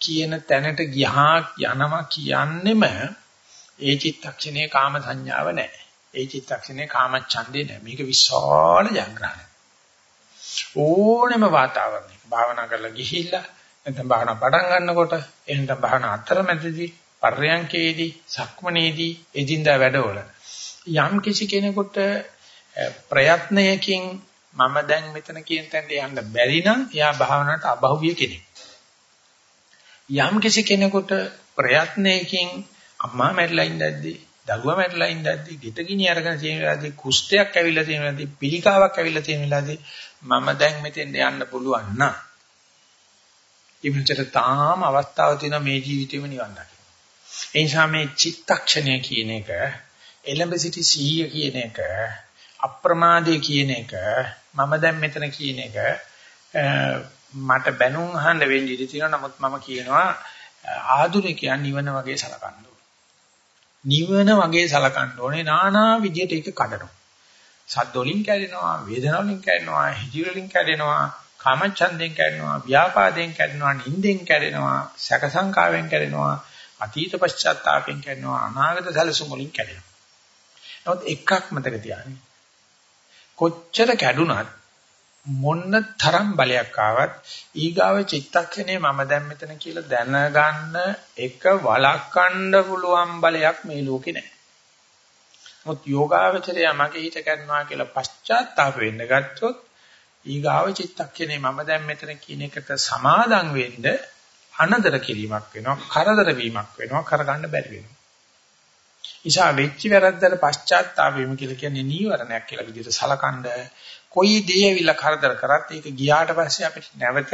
කියන තැනට ගියා යනවා කියන්නෙම ඒ චිත්තක්ෂණේ කාම සංඥාව නැහැ. ඒ චිත්තක්ෂණේ කාම ඡන්දේ නැහැ. මේක විශාල ජයග්‍රහණයක්. ඕනෙම වාතාවරණයක භාවනා කරලා ගිහිල්ලා නැත්නම් භාවනා පටන් ගන්නකොට එහෙනම් භාවනා අතරමැදදී පර්යංකේදී සක්මනේදී එදින්දා වැඩවල යම් කිසි කෙනෙකුට ප්‍රයත්නයකින් මම දැන් මෙතන කියන තැනට යන්න බැරි නම් එයා භාවනාවට අබහුවිය කෙනෙක්. යම් කිසි කෙනෙකුට ප්‍රයත්නයකින් අම්මා මැරිලා ඉඳද්දී දරුවා මැරිලා ඉඳද්දී ගෙටගිනි අරගෙන තියෙන වෙලාවදී කුෂ්ඨයක් ඇවිල්ලා තියෙන වෙලාවදී පිළිකාවක් ඇවිල්ලා තියෙන වෙලාවදී මම දැන් මෙතෙන්ට යන්න පුළුවන් නම් ඉවිතට තාම අවස්ථාවක් තියෙනවා මේ ජීවිතේම නිවන් දකින්න. ඒ නිසා මේ චිත්තක්ෂණය කියන එක එළඹ සිටි සිහිය කියන එක අප්‍රමාදයේ කියන එක මම දැන් මෙතන කියන එක මට බැනුම් අහන්න වෙන්නේ ඉඳී තියෙනවා. නමුත් මම කියනවා ආධුනිකයන් නිවන වගේ සලකන්න ඕනේ. නිවන වගේ සලකන්න ඕනේ. নানা විදියට ඒක කඩනවා. සද්ද වලින් කැඩෙනවා, වේදනාව වලින් කැඩෙනවා, හිජි වලින් කැඩෙනවා, කාමච්ඡන්දෙන් කැඩෙනවා, ව්‍යාපාදයෙන් කැඩෙනවා, නිින්දෙන් කැඩෙනවා, සැක සංකාවෙන් කැඩෙනවා, අතීත පශ්චාත්තාපයෙන් කැඩෙනවා, අනාගත සැලසුම් වලින් කැඩෙනවා. නමුත් එකක් මතක තියාගන්න. කොච්චර කැඩුනත් මොන්න තරම් බලයක් ආවත් ඊගාව චිත්තක්ෂණේ මම දැන් මෙතන කියලා දැනගන්න එක වළක්වන්න පුළුවන් බලයක් මේ ලෝකේ නැහැ. මොත් යෝගාවචරය මගේ හිත කරනවා කියලා පශ්චාත්තාප වෙන්න ගත්තොත් ඊගාව චිත්තක්ෂණේ මම දැන් මෙතන කියන එකට සමාදම් වෙන්න අනදර කිරීමක් වෙනවා, කරදර වීමක් වෙනවා, කරගන්න බැරි වෙනවා. ඉෂා වෙච්ච වැරද්දට පශ්චාත්තාප වීම කියලා කියන්නේ නීවරණයක් කියලා විදිහට සලකනද කොයි දේ ඇවිල්ලා කරදර කරත් ඒක ගියාට පස්සේ අපිට නැවත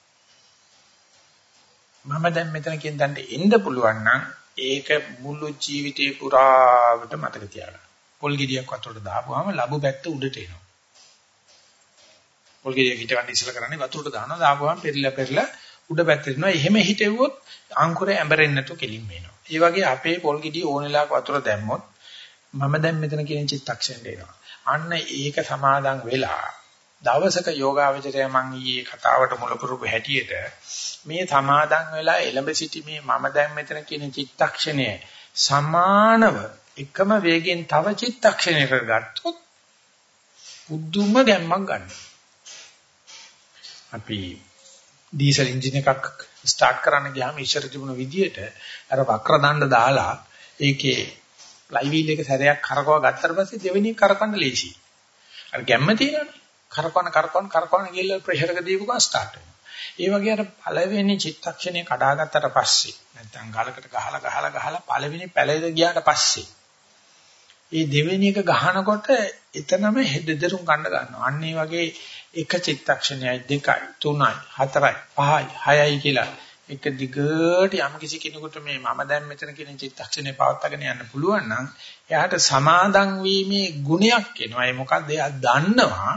මම දැන් මෙතන කියන දණ්ඩ එන්න පුළුවන් නම් ඒක මුළු ජීවිතේ පුරාවට මතක තියාගන්න. පොල් ගෙඩියක් වතුරට දාපුවාම ලැබු පැත්ත උඩට එනවා. පොල් ගෙඩියක් හිටවන්න ඉස්සලා කරන්නේ වතුරට දානවා, දාපුවාම පෙරලා පෙරලා උඩ පැත්තට එනවා. එහෙම හිටෙව්වොත් අංකුරේ ඇඹරෙන්නේ නැතුව කෙලින්ම එනවා. ඒ වගේ අපේ පොල් ගෙඩිය ඕනෙලාක වතුර දැම්මොත් මම දැන් මෙතන කියන චිත්තක්ෂණයට එනවා. අන්න ඒක සමාදන් වෙලා දවසක යෝගාවචරය මම ඊයේ කතාවට මුලපුරුපු හැටියට මේ සමාදන් වෙලා එළඹ සිටි මේ මම දැන් මෙතන කියන චිත්තක්ෂණය සමානව එකම වේගෙන් තව චිත්තක්ෂණයකට ගත්තොත් උද්දුම ගැම්මක් ගන්න. අපි ඩීසල් එන්ජින් එකක් ස්ටාර්ට් කරන්න ගියාම ඉස්සර තිබුණ විදියට අර වක්‍ර දණ්ඩ දාලා ඒකේ ෆ්ලයි වීල් එක සැරයක් කරකව ගත්තට පස්සේ දෙවෙනි කරකවන්න ලේසියි. අර ගැම්ම තියෙනවනේ. කරකවන කරකවන කරකවන ගිහලා ප්‍රෙෂර් එක දීපු ගමන් ස්ටාර්ට් වෙනවා. ඒ වගේ අර පළවෙනි චිත්තක්ෂණය කඩාගත්තට පස්සේ නැත්නම් ගලකට ගහලා ගහලා ගහලා පළවෙනි පැලෙද ගියාට පස්සේ ඒ දෙවෙනි එක ගහනකොට එතනම දෙදරුම් ගන්න ගන්නවා. අන්න ඒ වගේ එක චිත්තක්ෂණයයි දෙකයි තුනයි හතරයි පහයි හයයි කියලා එක දිගට යම් කිසි කෙනෙකුට මේ මම දැන් මෙතන කියන චිත්තක්ෂණේ පවත්වාගෙන යන්න පුළුවන් නම් එයාට සමාදන් වීමේ ගුණයක් එනවා. ඒ මොකද්ද? එයා දන්නවා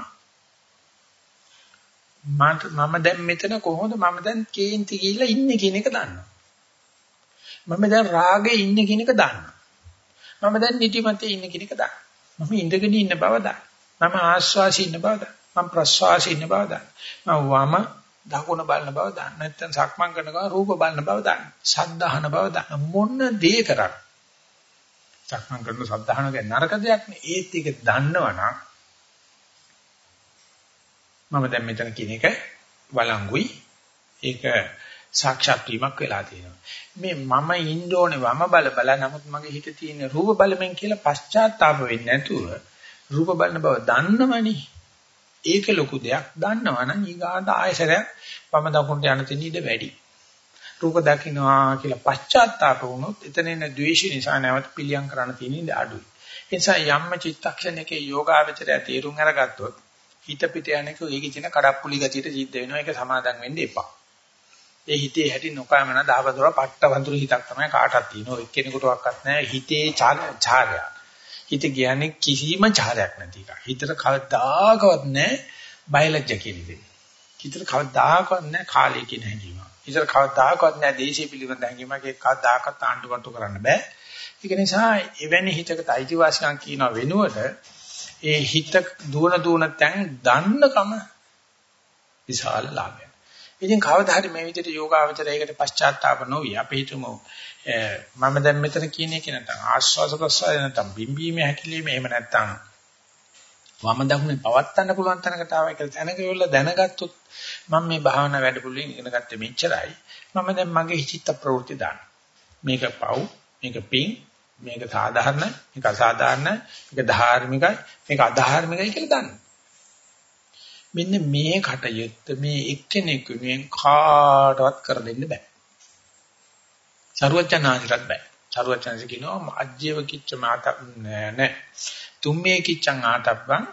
මම දැන් මෙතන කොහොමද මම දැන් කේන්ති ගිහිල්ලා ඉන්නේ කියන එක දන්නවා. මම දැන් රාගේ ඉන්නේ කියන එක දන්නවා. මම දැන් නිදිමතේ ඉන්නේ කියන එක දන්නවා. මම ඉඳගෙන ඉන්න බව දන්නවා. මම ආශ්වාසී ඉන්න බව දන්නවා. මම ප්‍රශ්වාසී ඉන්න බව දන්නවා. මම වම දකුණ බලන බව දන්නවා. නැත්නම් සක්මන් කරන ගමන් රූප බලන බව දන්නවා. ශබ්ද අහන බව දන්නවා. මොන දේ කරත් සක්මන් කරන ශබ්ද අහන එක නරක දෙයක් නේ. ඒත් ඒක දන්නවනම් මම දැන් මෙතන කියන එක වළංගුයි. ඒක සාක්ෂාත් වීමක් වෙලා තියෙනවා. මේ මම ඉන්න ඕනේ වම බල බල නමුත් මගේ හිතේ තියෙන රූප බලමින් කියලා පශ්චාත්තාප වෙන්නේ නැතුව රූප බලන බව දන්නවනේ. ඒක ලොකු දෙයක්. දන්නවනම් ඊගාට ආයසරයක් වම දකුණට යන තැන ඉඳ වැඩි. රූප දකින්නවා කියලා පශ්චාත්තාප වුණොත් එතන එන ද්වේෂ නිසා නැවත පිළියම් කරන්න තියෙන ඉඳ අඩුයි. ඒ නිසා යම්ම චිත්තක්ෂණයක යෝගාවචරය තේරුම් අරගත්තොත් හිත පිට යනක ඒකේ තියෙන කඩප්පුලි ගතියට සිද්ධ වෙනවා. ඒක සමාදම් වෙන්න එපා. ඒ හිතේ හැටි නොකෑමන දහවතර පට්ට වඳුරු හිතක් තමයි කාටවත් තියෙනවා. එක්කෙනෙකුටවත් නැහැ හිතේ ඡාරය. හිත කියන්නේ කිසිම ඡාරයක් නැති එක. හිතට කවදාකවත් නැහැ බයලජ්ජ කියන දේ. හිතට කවදාකවත් නැහැ කාලය කියන හැඟීම. හිතට කවදාකවත් නැහැ දේශීය පිළිබඳ හැඟීමක්. ඒක කවදාකවත් ආණ්ඩුවන්ට කරන්න බෑ. ඒක නිසා එවැනි හිතකට අයිතිවාසිකම් කියන වෙනුවට ඒ හිත දුවන දුවන තැන් දන්නකම විශාල ලාභයක්. ඉතින් කවදා හරි මේ විදිහට යෝගාවචරයකට පශ්චාත්තාප නොවි අපි හිතමු මම දැන් මෙතන කියන එක නැත්නම් ආස්වාද ප්‍රසආය නැත්නම් බිම්බීමේ හැකිලිම එහෙම නැත්නම් වම දකුණේ පවත්තන්න පුළුවන් තැනකට ආවයි කියලා තැනක වෙලා දැනගත්තොත් මම මේ භාවනා වැඩපිළිවෙලින් ඉගෙන ගත්තේ මෙච්චරයි මම දැන් මගේ චිත්ත ප්‍රවෘත්ති දාන්න මේක පව් මේක පිං මේක සාධාරණ මේක අසාධාරණ මේක ධාර්මිකයි මේක අධාර්මිකයි කියලා දන්න මෙන්න මේ කටයුත්ත මේ එක්කෙනෙක් වෙනුවෙන් කාටවත් කර දෙන්න බෑ සරුවචනාංශයට බෑ සරුවචනාංශ කියනවා අජ්ජේව කිච්ච මාත නෑ තුම්මේ කිච්ඡං ආතබ්බං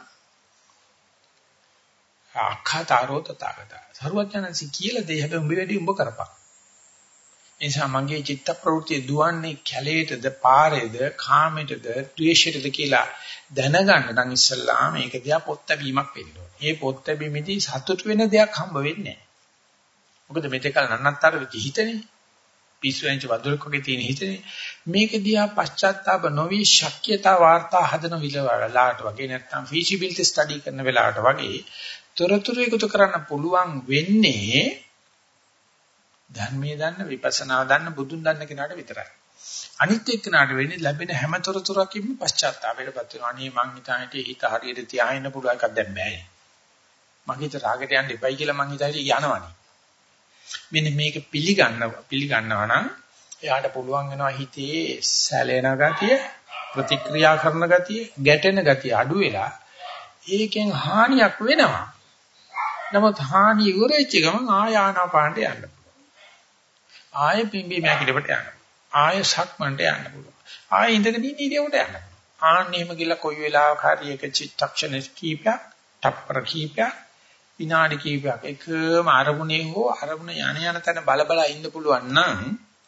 අඛතරෝ තථාගත සරුවචනාංශ කියලා දෙය හැබැයි උඹ වැඩි උඹ කරපන් එනිසා මගේ චිත්ත ප්‍රවෘත්ති දුවන්නේ කැලේටද පාරේද කාමයටද ද්වේෂයටද කියලා දැනගන්න නම් ඉස්සල්ලා මේක දිහා පොත් බැීමක් වෙන්න ඕනේ. මේ පොත් බැීමේදී සතුට වෙන දෙයක් හම්බ වෙන්නේ නැහැ. මොකද මෙතකල් නන්නත්තර වෙච්ච හිතනේ. පිස්සුවෙන්ච වදුරක් වගේ තියෙන හිතනේ. මේක දිහා පශ්චාත්තාප නොවි ශක්්‍යතා වාර්තා හදන විලවලට වගේ නැත්නම් feasibility study කරන වෙලාවට වගේ තොරතුරු එකතු කරන්න පුළුවන් වෙන්නේ ධර්මයේ දන්න විපස්සනා දන්න බුදුන් දන්න කෙනාට විතරයි. අනිත් එක්කනට වෙන්නේ ලැබෙන හැම තොරතුරකින්ම පශ්චාත්තාපයටපත් වෙනවා. අනේ මං හිතාන්නේ හිත හරියට තියාගෙන පුළුවන් එකක් දැන් බෑ. මගේ හිත රාගයට යන්න එපයි කියලා මං හිතාන්නේ යනවනේ. මෙන්න මේක පිළිගන්න පිළිගන්නවා නම් එයාට පුළුවන් වෙනවා හිතේ සැලෙන ගතිය, ප්‍රතික්‍රියා කරන ගතිය, ගැටෙන ගතිය අඩු වෙලා ඒකෙන් හානියක් වෙනවා. නමුත් හානිය ඉවරෙච්ච ගමන් ආය ආනාපානට යන්න. ආයෙ පිම්බි මැකිලෙකට යන්න. ආයෙ සක්මන්ට යන්න පුළුවන්. ආයෙ ඉඳගෙන ඉන්න ඉරියවට යන්න. ආන්නේම ගිහලා කොයි වෙලාවක හරි එක චිත්තක්ෂණ කීපයක්, තප්පර කීපයක්, විනාඩි කීපයක් එකම අරමුණේ හෝ අරමුණ යන යන තැන බල බල ඉන්න පුළුවන් නම්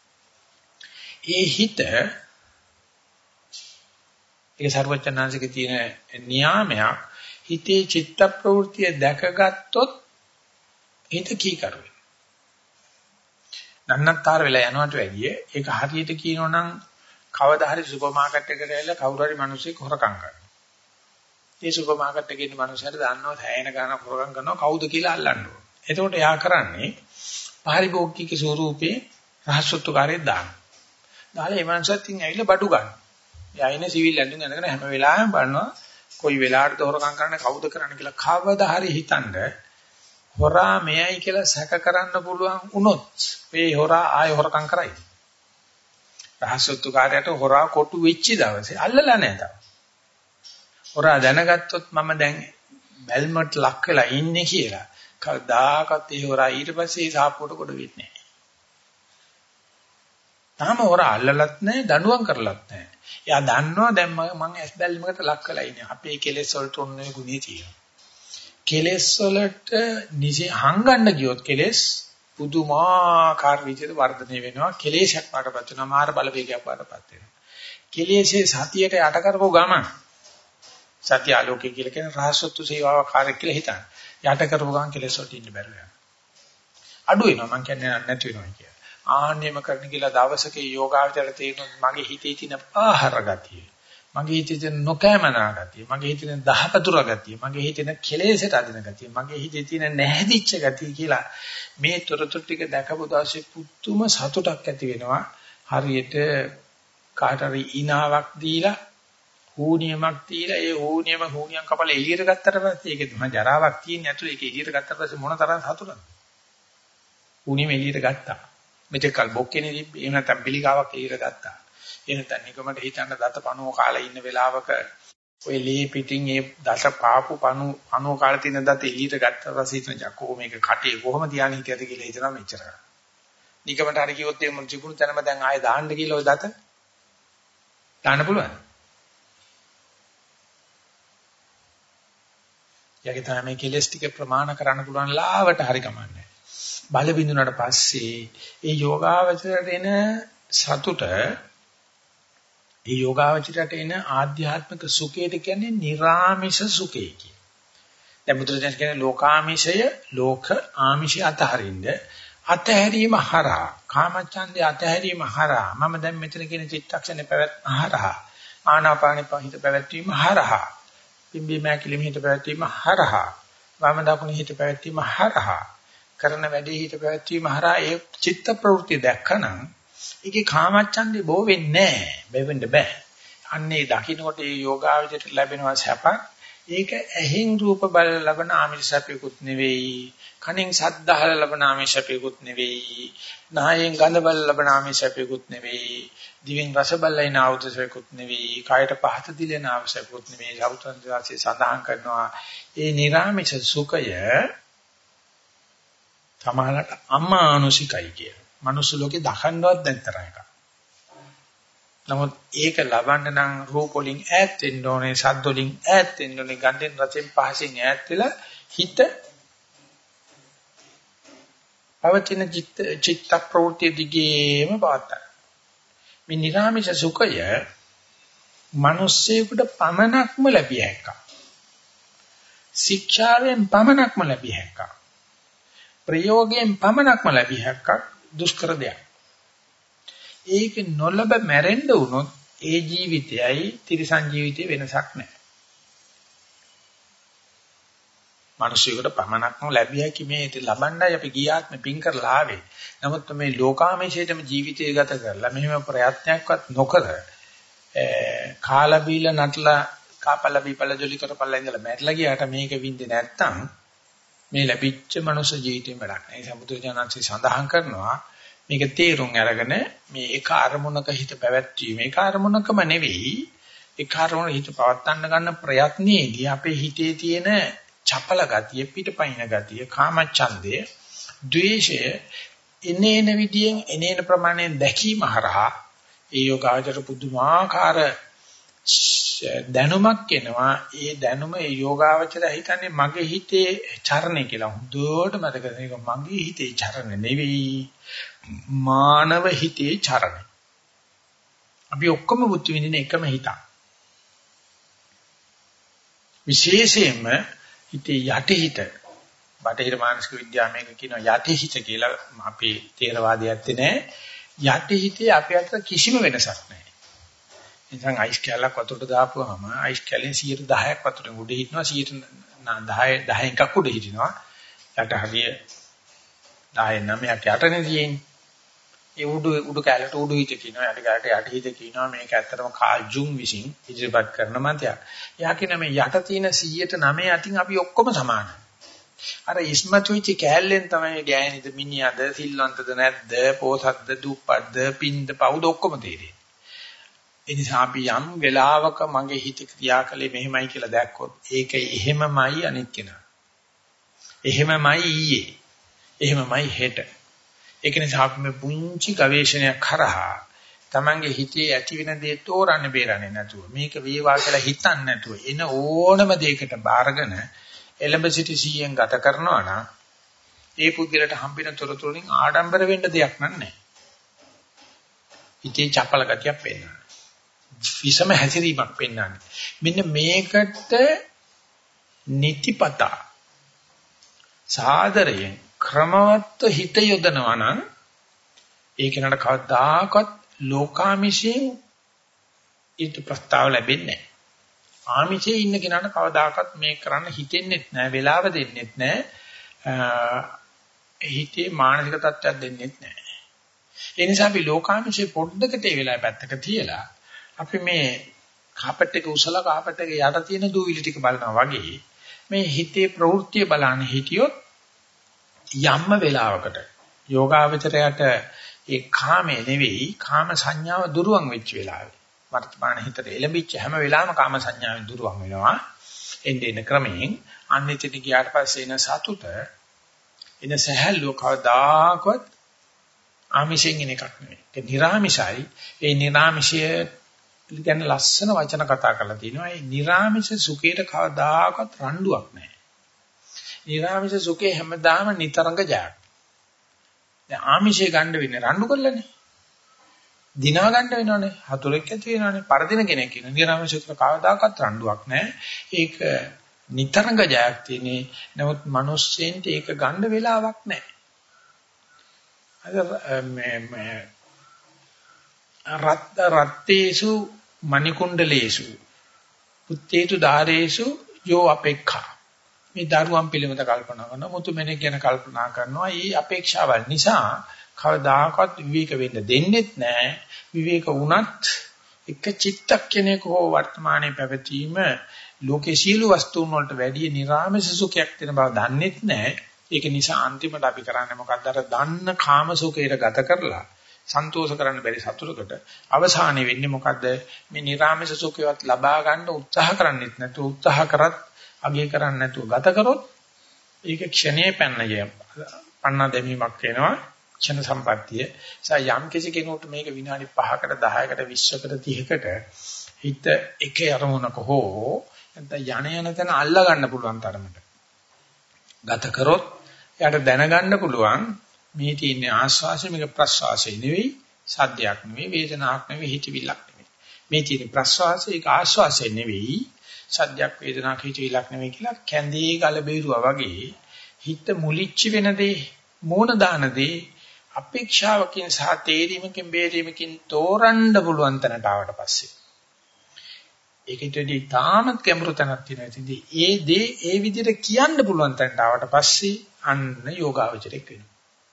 ඒ හිත ඒක සර්වචනාංශිකේ තියෙන නියාමයක් හිතේ චිත්ත ප්‍රවෘත්තිය දැකගත්තොත් හිත කීකරුයි. නන්නත්තර වෙලා යනවට වැඩිය ඒක හරියට කියනොනම් කවදා හරි සුපර් මාකට් එකකට ඇවිල්ලා කවුරු හරි මිනිස්සෙක් හොරකම් කරනවා. ඒ සුපර් මාකට් එකේ ඉන්න මිනිස්සුන්ට දන්නවා හැයන ගන්න හොරකම් කරනවා කවුද කියලා අල්ලන්න ඕන. එතකොට එයා කරන්නේ පාරිභෝගික ස්වරූපේ රහසොත්තුකාරයෙක් දානවා. දාලා ඒ මිනිස්සුත් ඉතින් ඇවිල්ලා බඩු ගන්නවා. එයා ඉන්නේ සිවිල් ඇඳුම් අඳගෙන හැම වෙලාවෙම බලනවා කොයි වෙලාවටද හොරකම් කරන්නේ කවුද කරන්නේ කියලා කවදා හරි හිතනද හොරා මෙයයි කියලා සැක කරන්න පුළුවන් වුණොත් මේ හොරා ආයෙ හොරකම් කරයි. රහසොත්තුකාරයට හොරා කොටු වෙච්ච දවසේ අල්ලලා නැහැ තාම. හොරා දැනගත්තොත් මම දැන් බැල්මට ලක් වෙලා ඉන්නේ කියලා කවදාකවත් ඒ හොරා ඊට පස්සේ ඒ සාප්පුවට කොට වෙන්නේ නැහැ. තාම හොරා අල්ලලත් නැහැ දඬුවම් කරලත් නැහැ. එයා දන්නවා දැන් මම ඇස් බැල්මකට ලක් වෙලා ඉන්නේ. අපේ කෙලෙස් වලට ඔන්නේ ගුණේ තියෙනවා. කෙලෙස් වලට නිසි හංගන්න ගියොත් කෙලෙස් පුදුමාකාර විදිහට වර්ධනය වෙනවා. කෙලෙසක් පාටපත් වෙනවා. මාර බලවේගයක් පාටපත් වෙනවා. කෙලෙසේ සතියට යට කරපුව ගමන් සත්‍ය ආලෝකය කියලා කියන රහසොත්තු සේවාව කාර්ය කියලා හිතන්න. යට කරපුව ගමන් කෙලෙස් වලට ඉන්න බැරුව යනවා. අඩු වෙනවා මං කියන්නේ නැති වෙනවා කියලා. ආන්නේම කරන්න කියලා දවසක යෝගාවචර තේරෙනවා මගේ හිතේ තියෙන ආහාර ගතිය. මගේ හිතේ තියෙන නොකෑමනා ගතිය. මගේ හිතේ තියෙන දහපතුර ගතිය. මගේ හිතේ තියෙන කෙලෙසට අදින ගතිය. මගේ හිතේ තියෙන නැහැදිච්ච ගතිය කියලා මේ තොරතුරු ටික දැකපු දවසේ පුදුම සතුටක් ඇති වෙනවා. හරියට කාට හරි ඉනාවක් දීලා හූනියමක් දීලා ඒ හූනියම හූනියම් කපලා එළියට ගත්තට පස්සේ ඒකේ තමයි ජරාවක් තියෙන ඇතුලේ ඒක එළියට ගත්තට පස්සේ මොන තරම් සතුටද? හූනියම එළියට ගත්තා. මෙතෙක් කල් බොක්කේනේ තිබ්බේ. එහෙම නැත්නම් පිළිකාවක් එළියට ගත්තා. එහෙම නැත්නම් නිකමට හිතන්න දත පණුව කාලා ඉන්න වෙලාවක ඔය ලී පිටින් ඒ දත පාපු පණු පණුව කාලා තියෙන දත එළියට ගත්තා පස්සේ හිතන ජකෝ මේක කටේ කොහොම තියාගෙන හිටියද කියලා හිතනවා මෙච්චර. නිකමට හරි කිව්වොත් ඒ මොන තිබුණු තැනම දැන් ආයෙ දාන්න කියලා ඔය දත දාන්න පුළුවන්. යකේ තමයි මේ කෙලස් ටික ප්‍රමාණ කරන්න පුළුවන් ලාවට හරි කමන්නේ. බල බින්දුනට පස්සේ ඒ යෝගාවචරයට එන සතුට ඒ යෝගාවචරයට එන ආධ්‍යාත්මික සුඛයට කියන්නේ නිර්ආමිෂ සුඛය කිය. දැන් බුදුරජාණන් කියන්නේ ලෝකාමිෂය ලෝක ආමිෂය අතහරින්න අතහැරීම හරහා කාමච්ඡන්දේ අතහැරීම හරහා මම දැන් මෙතන කියන චිත්තක්ෂණේ පැවැත්ම හරහා ආනාපානෙ පහිත පැවැත්වීම හරහා පිම්බි මෑකිලිම හිත පැවැත්වීම හරහා වම දකුණු හිත පැවැත්වීම හරහා කරන වැඩේ හිත පැවැත්වීම හරහා ඒ චිත්ත ප්‍රවෘත්ති දැක්කනම් ඒකේ කාමච්ඡන්දේ බෝ වෙන්නේ නැහැ. බෙවෙන්න බෑ. අන්නේ දකින්නකොට ඒ යෝගාවචරයට ලැබෙනවා සැප. ඒක ඇහෙන් රූප බල ලබන ආමිෂ සැපයකුත් නෙවෙයි. කනෙන් ශබ්ද අහලා ලබන ආමිෂ සැපයකුත් නෙවෙයි. නායෙන් ගඳ බල ලබන ආමිෂ සැපයකුත් නෙවෙයි. දිවෙන් රස බලයින ආවුසසකුත් නෙවෙයි. කායට පහත දිලෙන ආවසකුත් නෙවෙයි. සෞතන්ත්‍රාසේ සඳහන් කරනවා ඒ නිර්ාමිෂ සුඛය තමහලට අමානුෂිකයි කිය. මනුස්ස ලෝකේ දකින්නවත් නැතර එක. නමුත් ඒක ලබන්න නම් රූප වලින් ඈත් වෙන්න ඕනේ, ශබ්ද වලින් ඈත් වෙන්න ඕනේ, ගන්ධෙන් රසෙන් පහසෙන් ඈත් වෙලා හිත පවතින චිත්ත චිත්ත ප්‍රවෘත්ති දිගේම පාතයි. මේ නිර්ාමිෂ සුඛය මිනිස්සෙකුට පමණක්ම ලැබිය හැකියි. ශික්ෂාවෙන් පමණක්ම ලැබිය හැකියි. ප්‍රයෝගයෙන් පමණක්ම ලැබිය හැකියි. දුෂ්කර දෙයක්. ඒක නොලබ මැරෙන්න වුණොත් ඒ ජීවිතයයි තිරිසන් ජීවිතේ වෙනසක් නැහැ. මිනිස්සුන්ට පමණක්ම ලැබිය හැකි මේ ලබන්නයි අපි ගියාත්ම පින් කරලා ආවේ. නමුත් මේ ලෝකාමේශයටම ජීවිතය ගත කරලා මෙහෙම ප්‍රයත්නයක්වත් නොකර කාලා බීලා නටලා කාපලා බීපලා ජොලි කරපල්ලා ඉඳලා මැරිලා ගියාට මේක වින්දේ නැත්තම් මේ ලැබිච්ච මනුෂ්‍ය ජීවිතේ වැඩක් නැහැ. ඒ සම්බුදුරජාණන්සේ සඳහන් කරනවා මේක තේරුම් අරගෙන මේ එක අරමුණක හිත පැවැත්වීම ඒක අරමුණකම නෙවෙයි. ඒක අරමුණ හිත පවත්වන්න ගන්න ප්‍රයත්නයේදී අපේ හිතේ තියෙන චපල ගතිය, පිටපයින් ගතිය, කාමච්ඡන්දය, ද්වේෂය එනේන විදියෙන් එනේන ප්‍රමාණයෙන් දැකීම හරහා ඒ යෝගාචර පුදුමාකාර දැනුමක් එනවා. ඒ දැනුම ඒ යෝගාචර හිතන්නේ මගේ හිතේ චරණය කියලා. හොඳට මතක ගන්න. මගේ හිතේ චරණ නෙවෙයි, මානව හිතේ චරණ. අපි ඔක්කොම බුද්ධ විඳින එකම හිතක්. විශේෂයෙන්ම හිතේ යටි හිත බටහිර මානසික විද්‍යාව මේක කියනවා යටි හිත කියලා. අපේ තේරවාදී ඇත්තේ නැහැ. යටි හිතේ අපේ අතර කිසිම වෙනසක් නැහැ. ඉතින් අයිස් කැලක් වතුරට දාපුවාම අයිස් කැලෙන් සියයට දහයක් වතුරෙන් උඩ හිටිනවා. සියයට දහය දහයෙන් එකක් උඩ හිටිනවා. යට හරිය දහයෙන් නවයක් යටනේ තියෙන්නේ. ඒ උඩ උඩ කැලට උඩ හිත කියනවා. යට කැලට යටි හිත කියනවා. මේක ඇත්තටම කාල් ජුන් විසින් ඉදිරිපත් කරන මතයක්. එයා කියන මේ යට තියෙන සියයට නවය අතින් අපි ඔක්කොම සමානයි. අර ඉස්මතු වෙච්ච කැලෙන් තමයි ගෑනිද මිනිහද සිල්වන්තද නැද්ද පොසත්ද දුප්පත්ද පින්ද පවුද ඔක්කොම තේරෙන්නේ. ඒ නිසා අපි යම් වෙලාවක මගේ හිත ක්‍රියාකලේ මෙහෙමයි කියලා දැක්කොත් ඒක එහෙමමයි අනිත් කෙනා. එහෙමමයි ඊයේ. එහෙමමයි හෙට. ඒක නිසා අපි මේ පුංචි ගවේෂණයක් කරා තමන්ගේ හිතේ ඇති වෙන දේ තෝරන්න බේරන්නේ නැතුව මේක වේවා කියලා හිතන්නේ නැතුව එන ඕනම දෙයකට බාරගෙන එලඹ සිටි සීයෙන් ගත කරනවා නම් ඒ පුද්ගලට හම්බෙන තොරතුරු වලින් ආඩම්බර වෙන්න දෙයක් නැහැ. හිතේ චපල ගතියක් පේනවා. විසම හැසිරීමක් පෙන්වන්නේ. මෙන්න මේකට නිතිපතා සාදරයෙන් ක්‍රමවත් හිත යොදනවා නම් ඒක නට කවදාකවත් ලෝකාමිෂයෙන් ඊට ප්‍රස්තාව ලැබෙන්නේ නැහැ. ආමිෂයේ ඉන්න කෙනාට කවදාකවත් මේක කරන්න හිතෙන්නේ නැහැ, වෙලාව දෙන්නේ නැහැ, හිතේ මානසික තත්ත්වයක් දෙන්නේ නැහැ. ඒ නිසා අපි ලෝකාමිෂයේ පොඩ්ඩකට ඒ වෙලාව පැත්තක තියලා අපි මේ කාපට් එක උසලා කාපට් එක යට තියෙන දූවිලි ටික බලනවා වගේ මේ හිතේ ප්‍රවෘත්ති බලන්න හිටියොත් යම්ම වෙලාවකට යෝගාවචරයට ඒ කාමේ නෙවෙයි කාම සංඥාව දුරුවන් වෙච්ච වෙලාවේ වර්තමාන හිතට එළඹිච්ච හැම වෙලාවෙම කාම සංඥාවෙන් දුරුවන් වෙනවා. එන්නේ එන ක්‍රමයෙන් අනිත්‍යටි ගියාට පස්සේ එන සතුට එන සහැල්ලුව කවදාකවත් ආමිෂයෙන් එන එකක් නෙවෙයි. ඒක නිර්ආමිෂයි. ඒ නිර්ආමිෂය ගැන ලස්සන වචන කතා කරලා තිනවා. ඒ නිර්ආමිෂ සුඛයට කවදාකවත් රණ්ඩුවක් නැහැ. නිර්ආමිෂ සුඛේ හැමදාම නිතරංග ජයක්. දැන් ආමිෂය ගන්න වෙන්නේ රණ්ඩු කරලානේ. දිනා ගන්න වෙනවනේ. හතුරෙක් ඇති වෙනවනේ. පරදින කෙනෙක් ඉන්න. නිර්ආමිෂ සුඛ කවදාකවත් රණ්ඩුවක් නැහැ. ඒක නිතරංග ජයක් තියෙන්නේ. නමුත් මිනිස්සෙන්ට ඒක ගන්න වෙලාවක් නැහැ. අද මේ මේ රත් රත්තේසු මණිකුණ්ඩලේසු පුත්තේතු ධාරේසු යෝ අපේක්ඛා මේ දරුවන් පිළිබඳ කල්පනා කරනවා, මුතුමැණික් ගැන කල්පනා කරනවා. මේ අපේක්ෂාවල් නිසා කවදාකවත් විවේක වෙන්න දෙන්නෙත් නැහැ. විවේක වුණත් එක චිත්තක්ෂණයක හෝ වර්තමානයේ පැවතීම ලෝකේ සීල වස්තුන් වලට වැඩිය නිර්ආමස සුඛයක් දෙන බව දන්නෙත් නැහැ. ඒක නිසා අන්තිමට අපි කරන්නේ මොකක්ද? අර දන්න කාම සුඛයට ගත කරලා සන්තෝෂ කරන්න බැරි සතුටකට අවසානයේ වෙන්නේ මොකද්ද? මේ නිර්ආමස සුඛයවත් ලබා ගන්න උත්සාහ කරන්නෙත් නැතුව උත්සාහ කරත් අගේ කරන්නේ නැතුව ගත කරොත් ඒක ක්ෂණයේ පැන්නය. පන්න දෙමීමක් වෙනවා. ක්ෂණ සම්පත්තිය. ඒ යම් කිසි කෙනෙකුට මේක විනාඩි පහකට දහයකට විස්සකට තිහකට හිත එක අරමුණක හෝ නැත්නම් යණ යන තැන අල්ලා ගන්න පුළුවන් තරමට ගත කරොත් එයාට දැනගන්න පුළුවන් මේ තියෙන ආස්වාසය මේක ප්‍රස්වාසය නෙවෙයි, සද්දයක් නෙවෙයි, වේදනාවක් නෙවෙයි, හිතවිල්ලක් නෙවෙයි. මේ තියෙන ප්‍රස්වාසය ඒක ආස්වාසය නෙවෙයි, සද්දයක් වේදනාවක් හිතවිල්ලක් නෙවෙයි කියලා කැඳේ ගල බේරුවා වගේ හිත මුලිච්ච වෙන දේ, මෝන දාන දේ අපේක්ෂාවකින් සහ තේරීමකින් බේරීමකින් තෝරන්න පුළුවන් තැනට ආවට පස්සේ ඒකෙටදී තාමත් ගැඹුරු තැනක් තියෙනවා. ඉතින් ඒ දේ ඒ විදිහට කියන්න පුළුවන් තැනට ආවට පස්සේ අන්න යෝගාවචරයක් වෙනවා.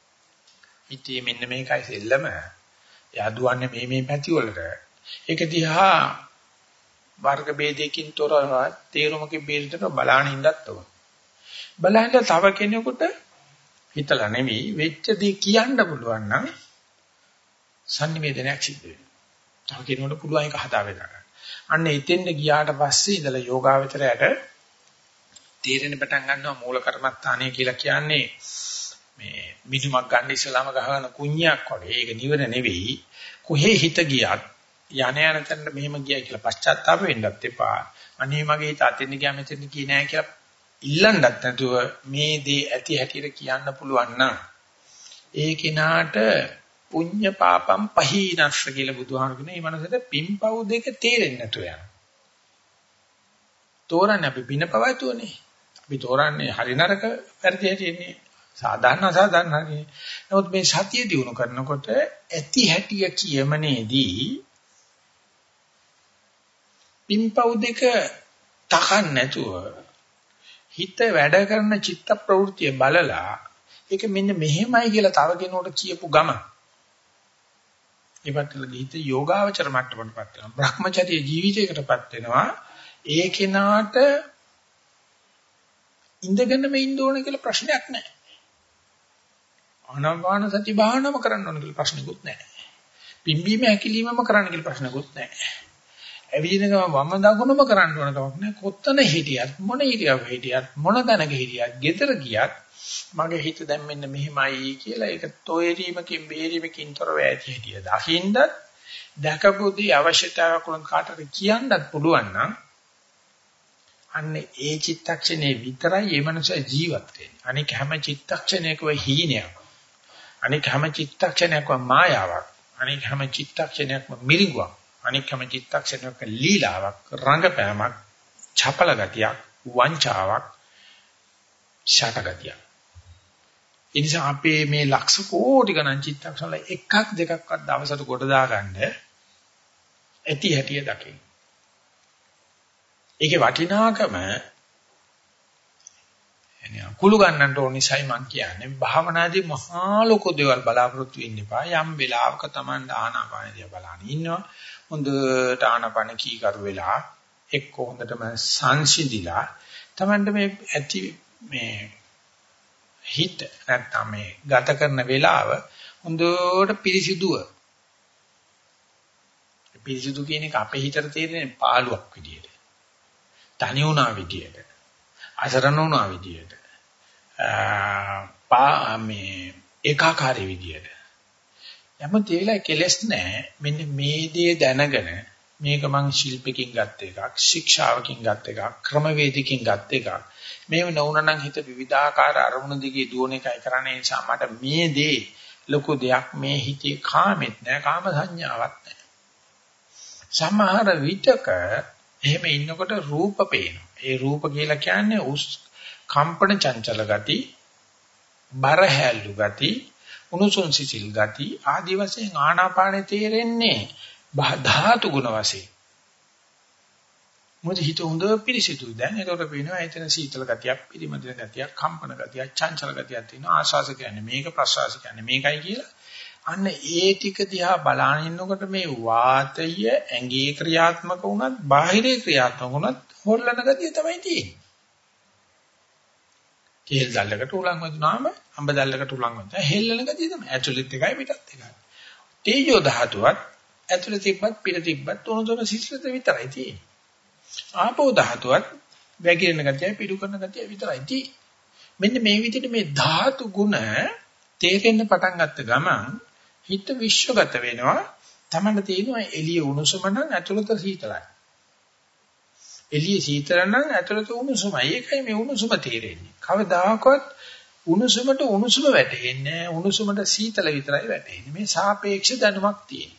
ඉතින් මෙන්න මේකයි සෙල්ලම. එයා දුවන්නේ මේ මේ පැති වලට. ඒක දිහා වර්ග ભેදයකින් තොරව තේරුමකින් බේරිතට බලාන ඉඳත් ඕන. බලහින්ද තව කෙනෙකුට හිතලා නෙවෙයි වෙච්ච දේ කියන්න පුළුවන් නම් sannivedanayak සිද්ධ වෙනවා. තව කෙනෙකුට පුළුවන් එක හදා වෙලා ගන්න. අන්න එතෙන්ද ගියාට පස්සේ ඉඳලා යෝගාවචරයට තේරෙන පටන් ගන්නවා මූල කර්මස්ථානය කියලා කියන්නේ මේ මිදුමක් ගන්න ඉස්සලාම ගහන කුණ්‍යක් වගේ. ඒක නිවන නෙවෙයි. කොහේ හිත ගියත් යන යන තැනට මෙහෙම ගියයි කියලා පශ්චාත්තාප වෙන්නත් එපා. අනේ මගේ හිත අතෙන් ගියා මෙතෙන් ගියේ නෑ කියලා ඉල්ලන්නත් නැතුව මේ දේ ඇති හැටියට කියන්න පුළුවන් නම් ඒ කෙනාට පුඤ්ඤ පාපම් පහීනස්ස කියලා බුදුහාම කියන මේ මනසට පින්පව් දෙක තේරෙන්නේ නැතුව යනවා. තෝරන්නේ අපි පිනපවතුනේ. අපි තෝරන්නේ හරි නරක වැඩි හැටියනේ. සාධාරණ අසාධාරණ හරි. නමුත් මේ සතිය දිනු කරනකොට ඇති හැටිය කියමනේදී පින්පව් දෙක තකන්න නැතුව හිත වැඩ කරන චිත්ත ප්‍රවෘත්තිය බලලා ඒක මෙන්න මෙහෙමයි කියලා තව කෙනෙකුට කියපු ගම ඉවත්ලගේ හිත යෝගාවචර මට්ටමකටපත් වෙනවා. බ්‍රහ්මචර්ය ජීවිතයකටපත් වෙනවා. ඒ කෙනාට ඉඳගෙනම ඉන්න ඕන කියලා ප්‍රශ්නයක් නැහැ. ආනාපාන සති භාවනාවම කරන්න ඕන කියලා ප්‍රශ්නකුත් නැහැ. පිම්බීම හැකිලීමම කරන්න කියලා ප්‍රශ්නකුත් නැහැ. ඇවිදින ගම වම දකුණම කරන්න ඕන කමක් නැහැ. කොත්තන හිටියත් මොන ඉරියව්ව හිටියත් මොන තැනක හිටියත් ගෙදර ගියත් මගේ හිත දැන් මෙන්න මෙහිමයි කියලා ඒක තෝයරීමකින් බේරීමකින් තොරව ඇති හිටිය. දකින්නත් දැකපොදී අවශ්‍යතාවයක් උන කාටද කියන්නත් පුළුවන් නම් අන්න ඒ චිත්තක්ෂණේ විතරයි මේ මනස ජීවත් වෙන්නේ. අනික හැම චිත්තක්ෂණයකම හීනයක්. අනික හැම චිත්තක්ෂණයකම මායාවක්. අනික හැම චිත්තක්ෂණයකම මිරිඟුවක්. අනික හැම චිත්තක්ෂණයක ලීලාවක්, රංගපෑමක්, චපල ගතියක්, වංචාවක්, ෂටගතියක්. ඒ නිසා අපේ මේ ලක්ෂ කෝටි ගණන් චිත්තක්ෂණ වල එකක් දෙකක්වත් දවසට කොට දාගන්න ඇති හැටිය දකින්න. ඒකේ වටිනාකම එනිය කුළු ගන්නට ඕන නිසායි මම කියන්නේ භාවනාදී මහා ලොකු දේවල් බලාපොරොත්තු වෙන්න එපා. යම් වෙලාවක Taman ආනාපානදිය බලන්න ඉන්නවා. හොඳට ආනාපාන කීකරු වෙලා එක්ක හොඳටම සංසිඳිලා Tamanට මේ ඇති මේ හිත නැත්නම් මේ ගත කරන වෙලාව හොඳට පිරිසිදුව පිරිසිදු කියන එක අපේ හිතට තේරෙන පාළුවක් විදියට තනි වුණා විදියට අසරණ වුණා විදියට පා මේ ඒකාකාරී විදියට යම තේලා කෙලස් නැහැ. මෙන්න මේ දේ දැනගෙන මේක මං ශිල්පකින් ගත්ත එකක්, ශික්ෂාවකින් ගත්ත එකක්, ක්‍රමවේදකින් ගත්ත එකක්. මේව නොවුනනම් හිත විවිධාකාර අරමුණු දිගේ දුවන එකයි කරන්නේ. ඒ නිසා මට මේ දේ ලොකු දෙයක් මේ හිතේ කාමෙත් නැහැ, කාම සංඥාවක් නැහැ. සමහර විටක එහෙම ඉන්නකොට රූප පේනවා. ඒ රූප කියලා කියන්නේ උස් කම්පන චංචල ගති, බර හැලු ගති, උණුසුම් සිසිල් ගති ආදි වශයෙන් ආනාපානෙ තේරෙන්නේ ධාතු ගුණ වශයෙන්. මොකද හිත හොඳ පිරිසිදුයි. දැන් ඒකට පේනවා එතන සීතල ගතියක්, පිරිමදින ගතියක්, කම්පන ගතියක්, චංචල ගතියක් තියෙනවා. ආශාස කියන්නේ මේක, ප්‍රසවාස කියන්නේ මේකයි කියලා. අන්න ඒ ටික දිහා බලාගෙන ඉන්නකොට මේ වාතය ඇඟේ ක්‍රියාත්මක වුණත්, බාහිරේ ක්‍රියාත්මක වුණත් හොල්ලන ගතිය තමයි තියෙන්නේ. කේල් දැල්ලකට උලන් වදුනාම අඹ දැල්ලකට උලන් වදුනා හෙල්ලන ගතිය තමයි. ඇතුළෙත් එකයි පිටත් එකයි. තේජෝ ධාතුවත් ඇතුළේ තිබ්බත් පිට තිබ්බත් උණුසුම සිසිලත විතරයි තියෙන්නේ. ආපෝ ධාතුවත් වැగిරෙන ගතිය පිටු කරන ගතිය විතරයි තියෙන්නේ. මෙන්න මේ විදිහට මේ ධාතු ගුණ තේරෙන්න පටන් ගත්ත ගමන් හිත විශ්වගත වෙනවා. තමන්න තියෙනවා එළිය උණුසුම නම් ඇතුළත සීතලයි. එළිය සීතල නම් ඇතුළත උණුසුමයි. ඒකයි මේ උණුසුම තේරෙන්නේ. කවදාකවත් උණුසුමට උණුසුම වැටෙන්නේ නැහැ. උණුසුමට සීතල විතරයි වැටෙන්නේ. මේ සාපේක්ෂ දැනුමක් තියෙනවා.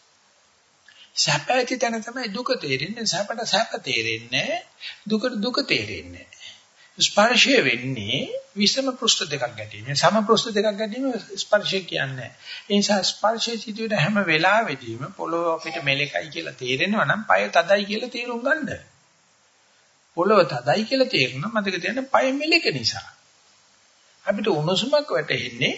සැප ඇති තැන තමයි දුක තේරෙන්නේ. සැපට සැප තේරෙන්නේ නැහැ. දුකට දුක තේරෙන්නේ නැහැ. ස්පර්ශය වෙන්නේ විෂම පෘෂ්ඨ දෙකක් ගැටීම. සම පෘෂ්ඨ දෙකක් ගැටීම ස්පර්ශය කියන්නේ. ඒ නිසා ස්පර්ශයේ සිදුවෙන හැම වෙලාවෙදීම පොළොව අපිට මෙලකයි කියලා තේරෙනවා නම් පය තදයි කියලා තේරුම් ගන්න. පොළොව තදයි කියලා තේරෙනවා මතක තියාගන්න පය මෙලක නිසා. අපිට උණුසුමක් වැටෙන්නේ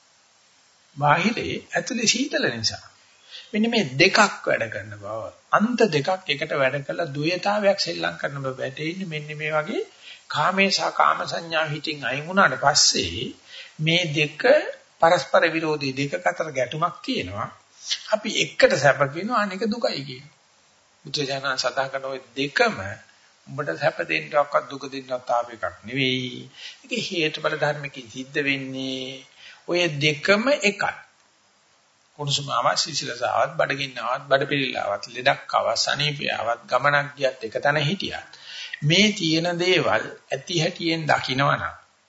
බාහිරේ ඇතුලේ සීතල නිසා. මෙන්න මේ දෙකක් වැඩ කරන බව. අන්ත දෙකක් එකට වැඩ කළා ද්වේතාවයක් සෙල්ලම් කරන බව වැටෙන්නේ මෙන්න මේ වගේ කාමේ සහ කාම සංඥා හිතින් අයින් වුණාට පස්සේ මේ දෙක පරස්පර විරෝධී දෙකක අතර ගැටුමක් තියෙනවා. අපි එකට සැප කියනවා අනික දුකයි කියනවා. බුදුජානක සදා කරන ওই දෙකම උඹට සැප දෙන්නවක්වත් දුක දෙන්නවත් ආව එකක් නෙවෙයි. ඒක හේතුඵල ධර්මකින් සිද්ධ වෙන්නේ. ඔය දෙකම එකයි. කුණුසුමාවක් සිසිලසාවක් බඩගින්නාවක් බඩපිරිල්ලාවක් ලෙඩක් ආවත් සනීපයාවක් ගමනක් ගියත් එක තැන හිටියත් මේ තියෙන දේවල් ඇති හැටියෙන් දකිනවනම්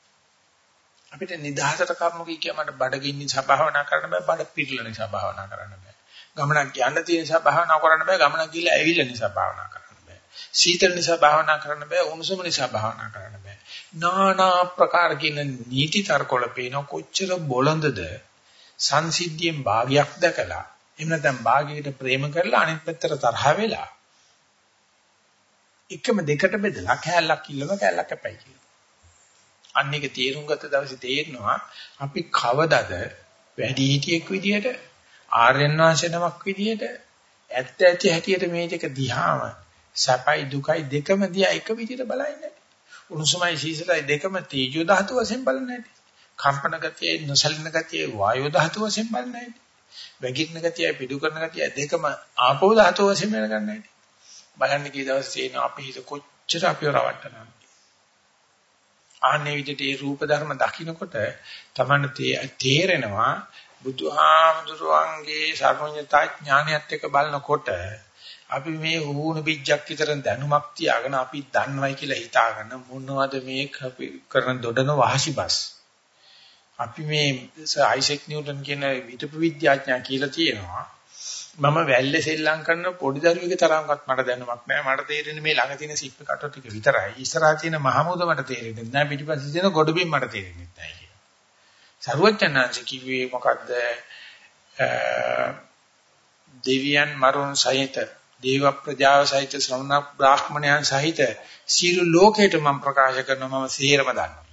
අපිට නිදහසට කරුණු කිය මට බඩගින්න නිසා භාවනා කරන්න බෑ බඩ පිරිල්ල නිසා භාවනා කරන්න බෑ ගමනක් යන්න තියෙන නිසා භාවනා කරන්න බෑ ගමනක් ගිහලා ඇවිල්ලා නිසා භාවනා කරන්න බෑ සීතල නිසා භාවනා කරන්න බෑ උණුසුම නිසා භාවනා කරන්න බෑ নানা ප්‍රකාර කියන නීති තර්කවල පේන කොච්චර බොළඳද සංසිද්ධියෙන් භාගයක් දැකලා එහෙම නැත්නම් භාගයකට ප්‍රේම කරලා අනිත් පැත්තට තරහ වෙලා එකම දෙකට බෙදලා කෑල්ලක් ඉල්ලනවා කෑල්ලක් කැපයි කියලා. අන්න එක තීරුම් ගත්ත දවසේ තේරෙනවා අපි කවදද වැඩි හිටියෙක් විදියට ආර්යයන් වහන්සේ නමක් විදියට ඇත්ත ඇති හැටියට මේ දෙක දිහාම සැපයි දුකයි දෙකම දිහා එක විදියට බලන්නේ. උණුසුමයි සීසලයි දෙකම තේජෝ ධාතු වශයෙන් බලන්නේ. කම්පන ගතිය නොසලින ගතිය වායෝ ධාතු වශයෙන් බලන්නේ. වැගිරෙන ගතිය පිටු කරන ගතිය දෙකම ආපෝ ධාතු වශයෙන් බලන්නේ. බලන්න කී දවසේ තේන අපි හිත කොච්චර අපිව රවට්ටනවද. ආන්නේ විදිහට මේ රූප ධර්ම දකින්නකොට තමන්න තේරෙනවා බුදුහාමුදුරුවන්ගේ සර්වඥතා ඥානයත් එක්ක බලනකොට අපි මේ වුණ බිජ්ජක් විතර දැනුමක් තියාගෙන අපි දන්නවයි කියලා හිතාගෙන මොනවද මේ කරන දොඩන වහසිබස් අපි මේ අයිසෙක් නිව්ටන් කියන විදුප විද්‍යාඥයා කියලා තියෙනවා මම වැල්ලේ සෙල්ලම් කරන පොඩි දරුවෙකුගේ තරම්වත් මට දැනුමක් නැහැ මට තේරෙන්නේ මේ ළඟ තියෙන සිප් කටෝ ටික විතරයි ඉස්සරහා තියෙන මහමුද මට තේරෙන්නේ නැහැ පිටිපස්සේ තියෙන ගොඩබිම් මට තේරෙන්නේ නැහැ කියලා. සර්වඥාන්ස කිව්වේ මොකද්ද? දෙවියන් මරුන් සහිත දේව ප්‍රජාව සහිත ශ්‍රමණ බ්‍රාහ්මණයන් සහිත සියලු ලෝකයට මම ප්‍රකාශ කරනවා මම සේරම දන්නවා.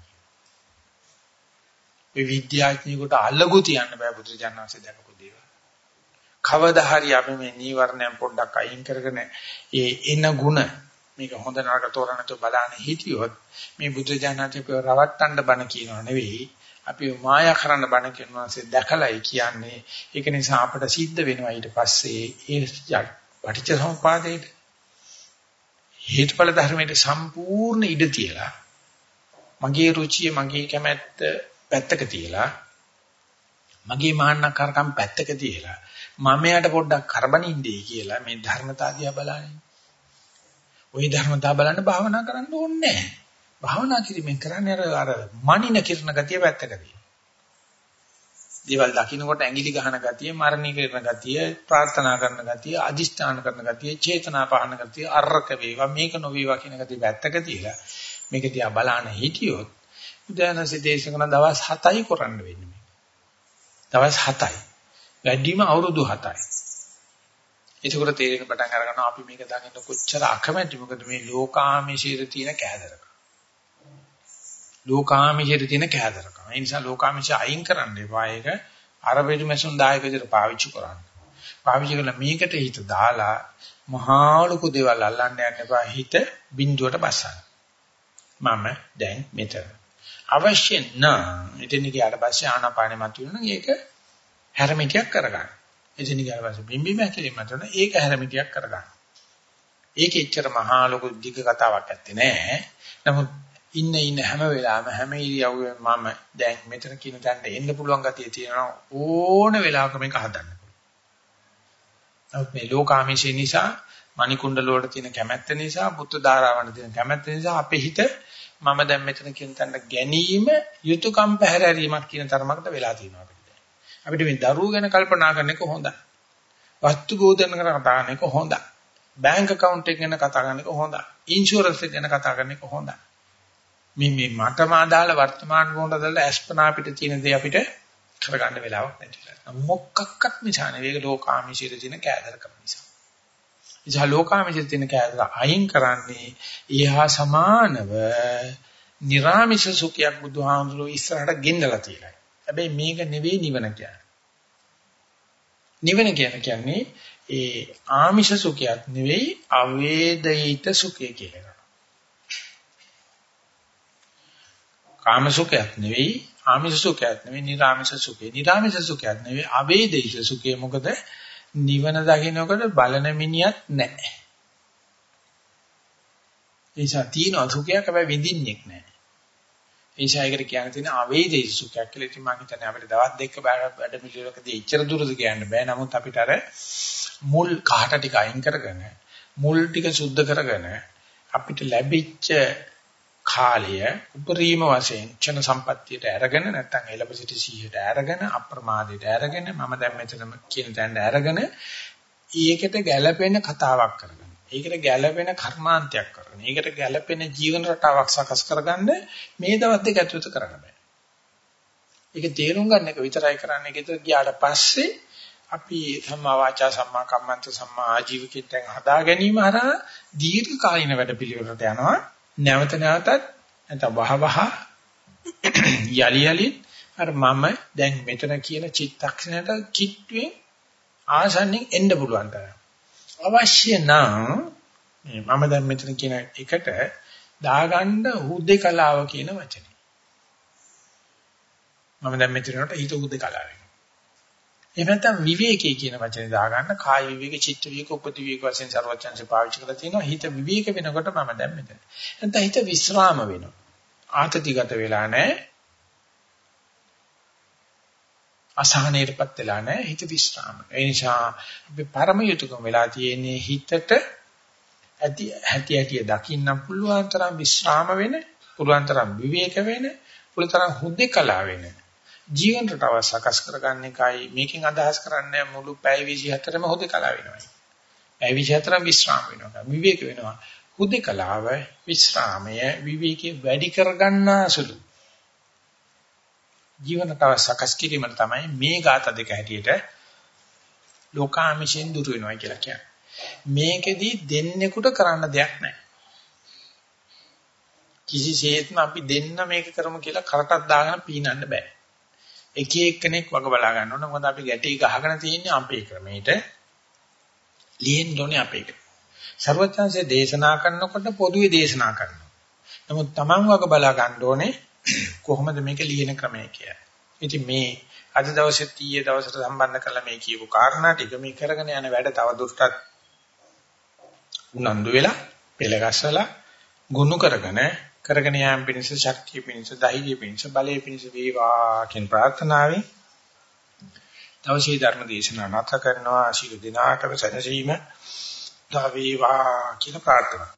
මේ විද්‍යාඥයෙකුට අල්ලගු තියන්න බෑ බුදුජානනාංශය දැකපු දේවල්. කවදා හරි අපි මේ නීවරණයන් පොඩ්ඩක් අයින් කරගෙන ඒ එන ಗುಣ මේක හොඳ නරක තෝරන්නට බලන්න හිටියොත් මේ බුදුජානනාංශය රවට්ටන්න බණ කියනවා නෙවෙයි අපි මායා කරන්න බණ කියනවාසේ දැකලායි කියන්නේ. ඒක නිසා අපිට සිද්ධ වෙනවා ඊට පස්සේ ඒ පටිච්චසමුපාදයේ හේතුඵල ධර්මයේ සම්පූර්ණ ඉඩ තියලා මගේ රුචිය මගේ කැමැත්ත පැත්තක තියලා මගේ මාන්නකාරකම් පැත්තක තියලා මම යට පොඩ්ඩක් කරබනින්නේ කියලා මේ ධර්මතාදියා බලන්නේ. ওই ධර්මතා බලන්න භාවනා කරන්න ඕනේ නැහැ. භාවනා කිරීමෙන් කරන්නේ අර අර මනින කිරණ ගතිය පැත්තකදී. දේවල් දකින්නකොට ඇඟිලි ගහන ගතිය, මරණී කරන ගතිය, ප්‍රාර්ථනා කරන ගතිය, අදිෂ්ඨාන කරන ගතිය, චේතනා පහන ගතිය, අරක වේවා මේක නොවේවා කියන ගතිය පැත්තක තියලා මේක දිහා බලන හිටියොත් උදානසේ දේශකන දවස් හතයි කරන්න වෙන්නේ. දවස් හතයි. වැඩිම අවුරුදු හතයි. ඒකවල තේරෙන පටන් අර ගන්නවා අපි මේක දකින්න කොච්චර අකමැති මොකද මේ ලෝකාමිෂීර තියෙන කෑදරක. ලෝකාමිෂීර තියෙන කෑදරක. ඒ නිසා ලෝකාමිෂය අයින් කරන්න එපා. ඒක අර පිටුමැසුන් දායක විදිහට පාවිච්චි කරන්න. පාවිච්චි කරලා මේකට හිත දාලා මහා ලොකු දේවල් අල්ලන්න යන්න එපා. හිත බිඳුවට බසන්න. මම දැන් මෙතන. අවශ්‍ය නම් එතන ගියාට පස්සේ ආනාපානෙ මතුවෙන ඒක හැරමිටියක් කරගන්න. එතන ගියාට පස්සේ බිම්බි මැකිලි මතුවෙන ඒක හැරමිටියක් කරගන්න. ඒක එච්චර මහා ලොකු දිග කතාවක් ඇත්තේ නෑ. නමුත් ඉන්න ඉන්න හැම වෙලාවෙම හැම ඉරියව්වෙම මම දැන් මෙතන කියන තැනට එන්න පුළුවන් ගතිය තියෙනවා ඕන වෙලාවක මේක හදන්න. නමුත් මේ ලෝකාමීෂය නිසා මණිකුණ්ඩල වලට තියෙන කැමැත්ත නිසා බුද්ධ ධාරාවන්ට තියෙන කැමැත්ත නිසා අපේ හිත මම දැන් මෙතන කියන තැනට ගැනීම යුතුයකම් පැහැරීමක් කියන තරමකට වෙලා තියෙනවා අපිට. අපිට මේ දරුවෝ ගැන කල්පනා කරන එක හොඳයි. වස්තු බෝධන කරන කතා කරන එක හොඳයි. බැංක account එක ගැන කතා කරන එක හොඳයි. ඉන්ෂුරන්ස් එක ගැන කතා කරන එක හොඳයි. මේ මේ මටම අදාළ වර්තමාන මොහොත දාලා අස්පනා අපිට තියෙන දේ අපිට කරගන්න වෙලාවක් නැතිලා. මොකක්වත් නිසා නෙවෙයි ඒක ලෝකාමිෂයේ තියෙන කෑදරකම නිසා. ඉතින් ලෝකාමිෂයේ තියෙන කෑදර අයින් කරන්නේ ඊහා සමානව නිර්ාමිෂ සුඛයක් බුදුහාමුදුරුවෝ ඉස්සරහට ගෙන්නලා තියෙනවා. හැබැයි මේක නෙවෙයි නිවන කියන්නේ. නිවන කියන්නේ ඒ ආමිෂ සුඛයක් නෙවෙයි අවේදිත සුඛය කියලා. කාම සුඛයක් නෙවෙයි ආමිෂ සුඛයක් නෙවෙයි නිර්ආමිෂ සුඛය. නිර්ආමිෂ සුඛයක් නෙවෙයි අවේදිත සුඛය. මොකද නිවන දකින්නකොට බලන මිනිහක් නැහැ. ඒසා තියෙන සුඛයක් හැබැයි විඳින්නෙක් නැහැ. ඒසා ඒකට කියන්න තියෙන අවේදිත සුඛයක් කියලා. ඉතින් මම හිතන්නේ අපිට දවස් දෙකක වැඩ පිළිවෙලකදී එච්චර දුරද කියන්න බෑ. නමුත් අපිට අර මුල් කාට ටික අයින් කරගෙන මුල් ටික සුද්ධ කරගෙන අපිට ලැබිච්ච කාලය උපරිම වශයෙන් චන සම්පත්තියට අරගෙන නැත්නම් එලබසිට සීහට අරගෙන අප්‍රමාදයට අරගෙන මම දැන් මෙතන කියන තැනට අරගෙන ඒකට ගැළපෙන කතාවක් කරගන්න. ඒකට ගැළපෙන කර්මාන්තයක් කරගන්න. ඒකට ගැළපෙන ජීවන රටාවක් සකස් කරගන්න මේ දවස් දෙක ඇතුළත කරන්න බෑ. ඒක තේරුම් ගන්න එක විතරයි කරන්නේ. ඒකට ගියාට පස්සේ අපි සම්මා වාචා සම්මා කම්මන්ත සම්මා ආජීවකින් දැන් හදා ගැනීම හරහා දීර්ඝ කාලින වැඩ පිළිවෙලට යනවා. නැවත නැවතත් නැත්නම් වහ වහ යලි යලි අර මම දැන් මෙතන කියන චිත්තක්ෂණයට කිට්ටුවෙන් ආසන්නෙන් එන්න පුළුවන් තරම් අවශ්‍ය නම් මම දැන් මෙතන කියන එකට දාගන්න හුදේකලාව කියන වචනේ මම දැන් මෙතනට හිත හුදේකලාව වෙනවා. එහෙම නැත්නම් විවේකී කියන වචනේ දාගන්න කාය විවේක චිත්ත විවේක උපති විවේක වශයෙන් සර්වඥාන්සේ පාවිච්චි කරලා තිනවා. හිත විවේක වෙනකොට මම දැන් මෙතන. නැත්නම් හිත විස්්‍රාම වෙනවා. ආතතිගත වෙලා නැහැ. අසහනයටපත් වෙලා නැහැ. හිත විස්්‍රාම. ඒ නිසා අපි පරම යුතුයකම වෙලා තියෙන්නේ හිතට ඇති ඇති ඇති දකින්න පුළුවන් තරම් විස්්‍රාම වෙන, පුළුවන් තරම් විවේක වෙන, පුළුවන් තරම් හුදේකලා වෙන ජීවන රටාව සකස් කරගන්න එකයි මේකෙන් අදහස් කරන්නේ මුළු පැය විසිහතරම හුදේකලා වෙනවා. පැය විසිහතරම විස්්‍රාම වෙනවා. විවේක වෙනවා. හුදේකලාව විස්්‍රාමය විවේකේ වැඩි කරගන්න සුළු. ජීවන රටාව සකස් කිරීම තමයි මේ ગાත දෙක හැටියට ලෝකාමිෂෙන් දුර වෙනවා කියලා කියන්නේ. මේකෙදි දෙන්නෙකුට කරන්න දෙයක් නැහැ. කිසිසේත්ම අපි දෙන්න මේක කරමු කියලා කරටක් දාගෙන පීනන්න බෑ. එක එක්කෙනෙක් වග බලා ගන්න ඕන. මොකද අපි ගැටි ගහගෙන තියෙන්නේ අපේ ක්‍රමයට. ලියෙන්න ඕනේ අපේ ක්‍රමයට. සර්වඥාන්සේ දේශනා කරනකොට පොදුවේ දේශනා කරනවා. නමුත් Taman වග බලා ගන්න ඕනේ කොහොමද මේක ලියන ක්‍රමය කියලා. ඉතින් මේ අද දවසේ ඊයේ දවසට සම්බන්ධ කරලා මේ කියපු කාරණා ටික මේ කරගෙන යන වැඩ තව දුරටත් උනන්දු වෙලා පෙළගස්සලා ගුණ කරගෙන කරගෙන යාම පිණිස ශක්තිය පිණිස ධෛර්යය පිණිස බලය පිණිස වේවා කියන ප්‍රාර්ථනාවෙන් දවසේ ධර්ම දේශනාව නැවත කරනවා. ශිරු දිනාටම සැනසීම දා වේවා කියන ප්‍රාර්ථනාව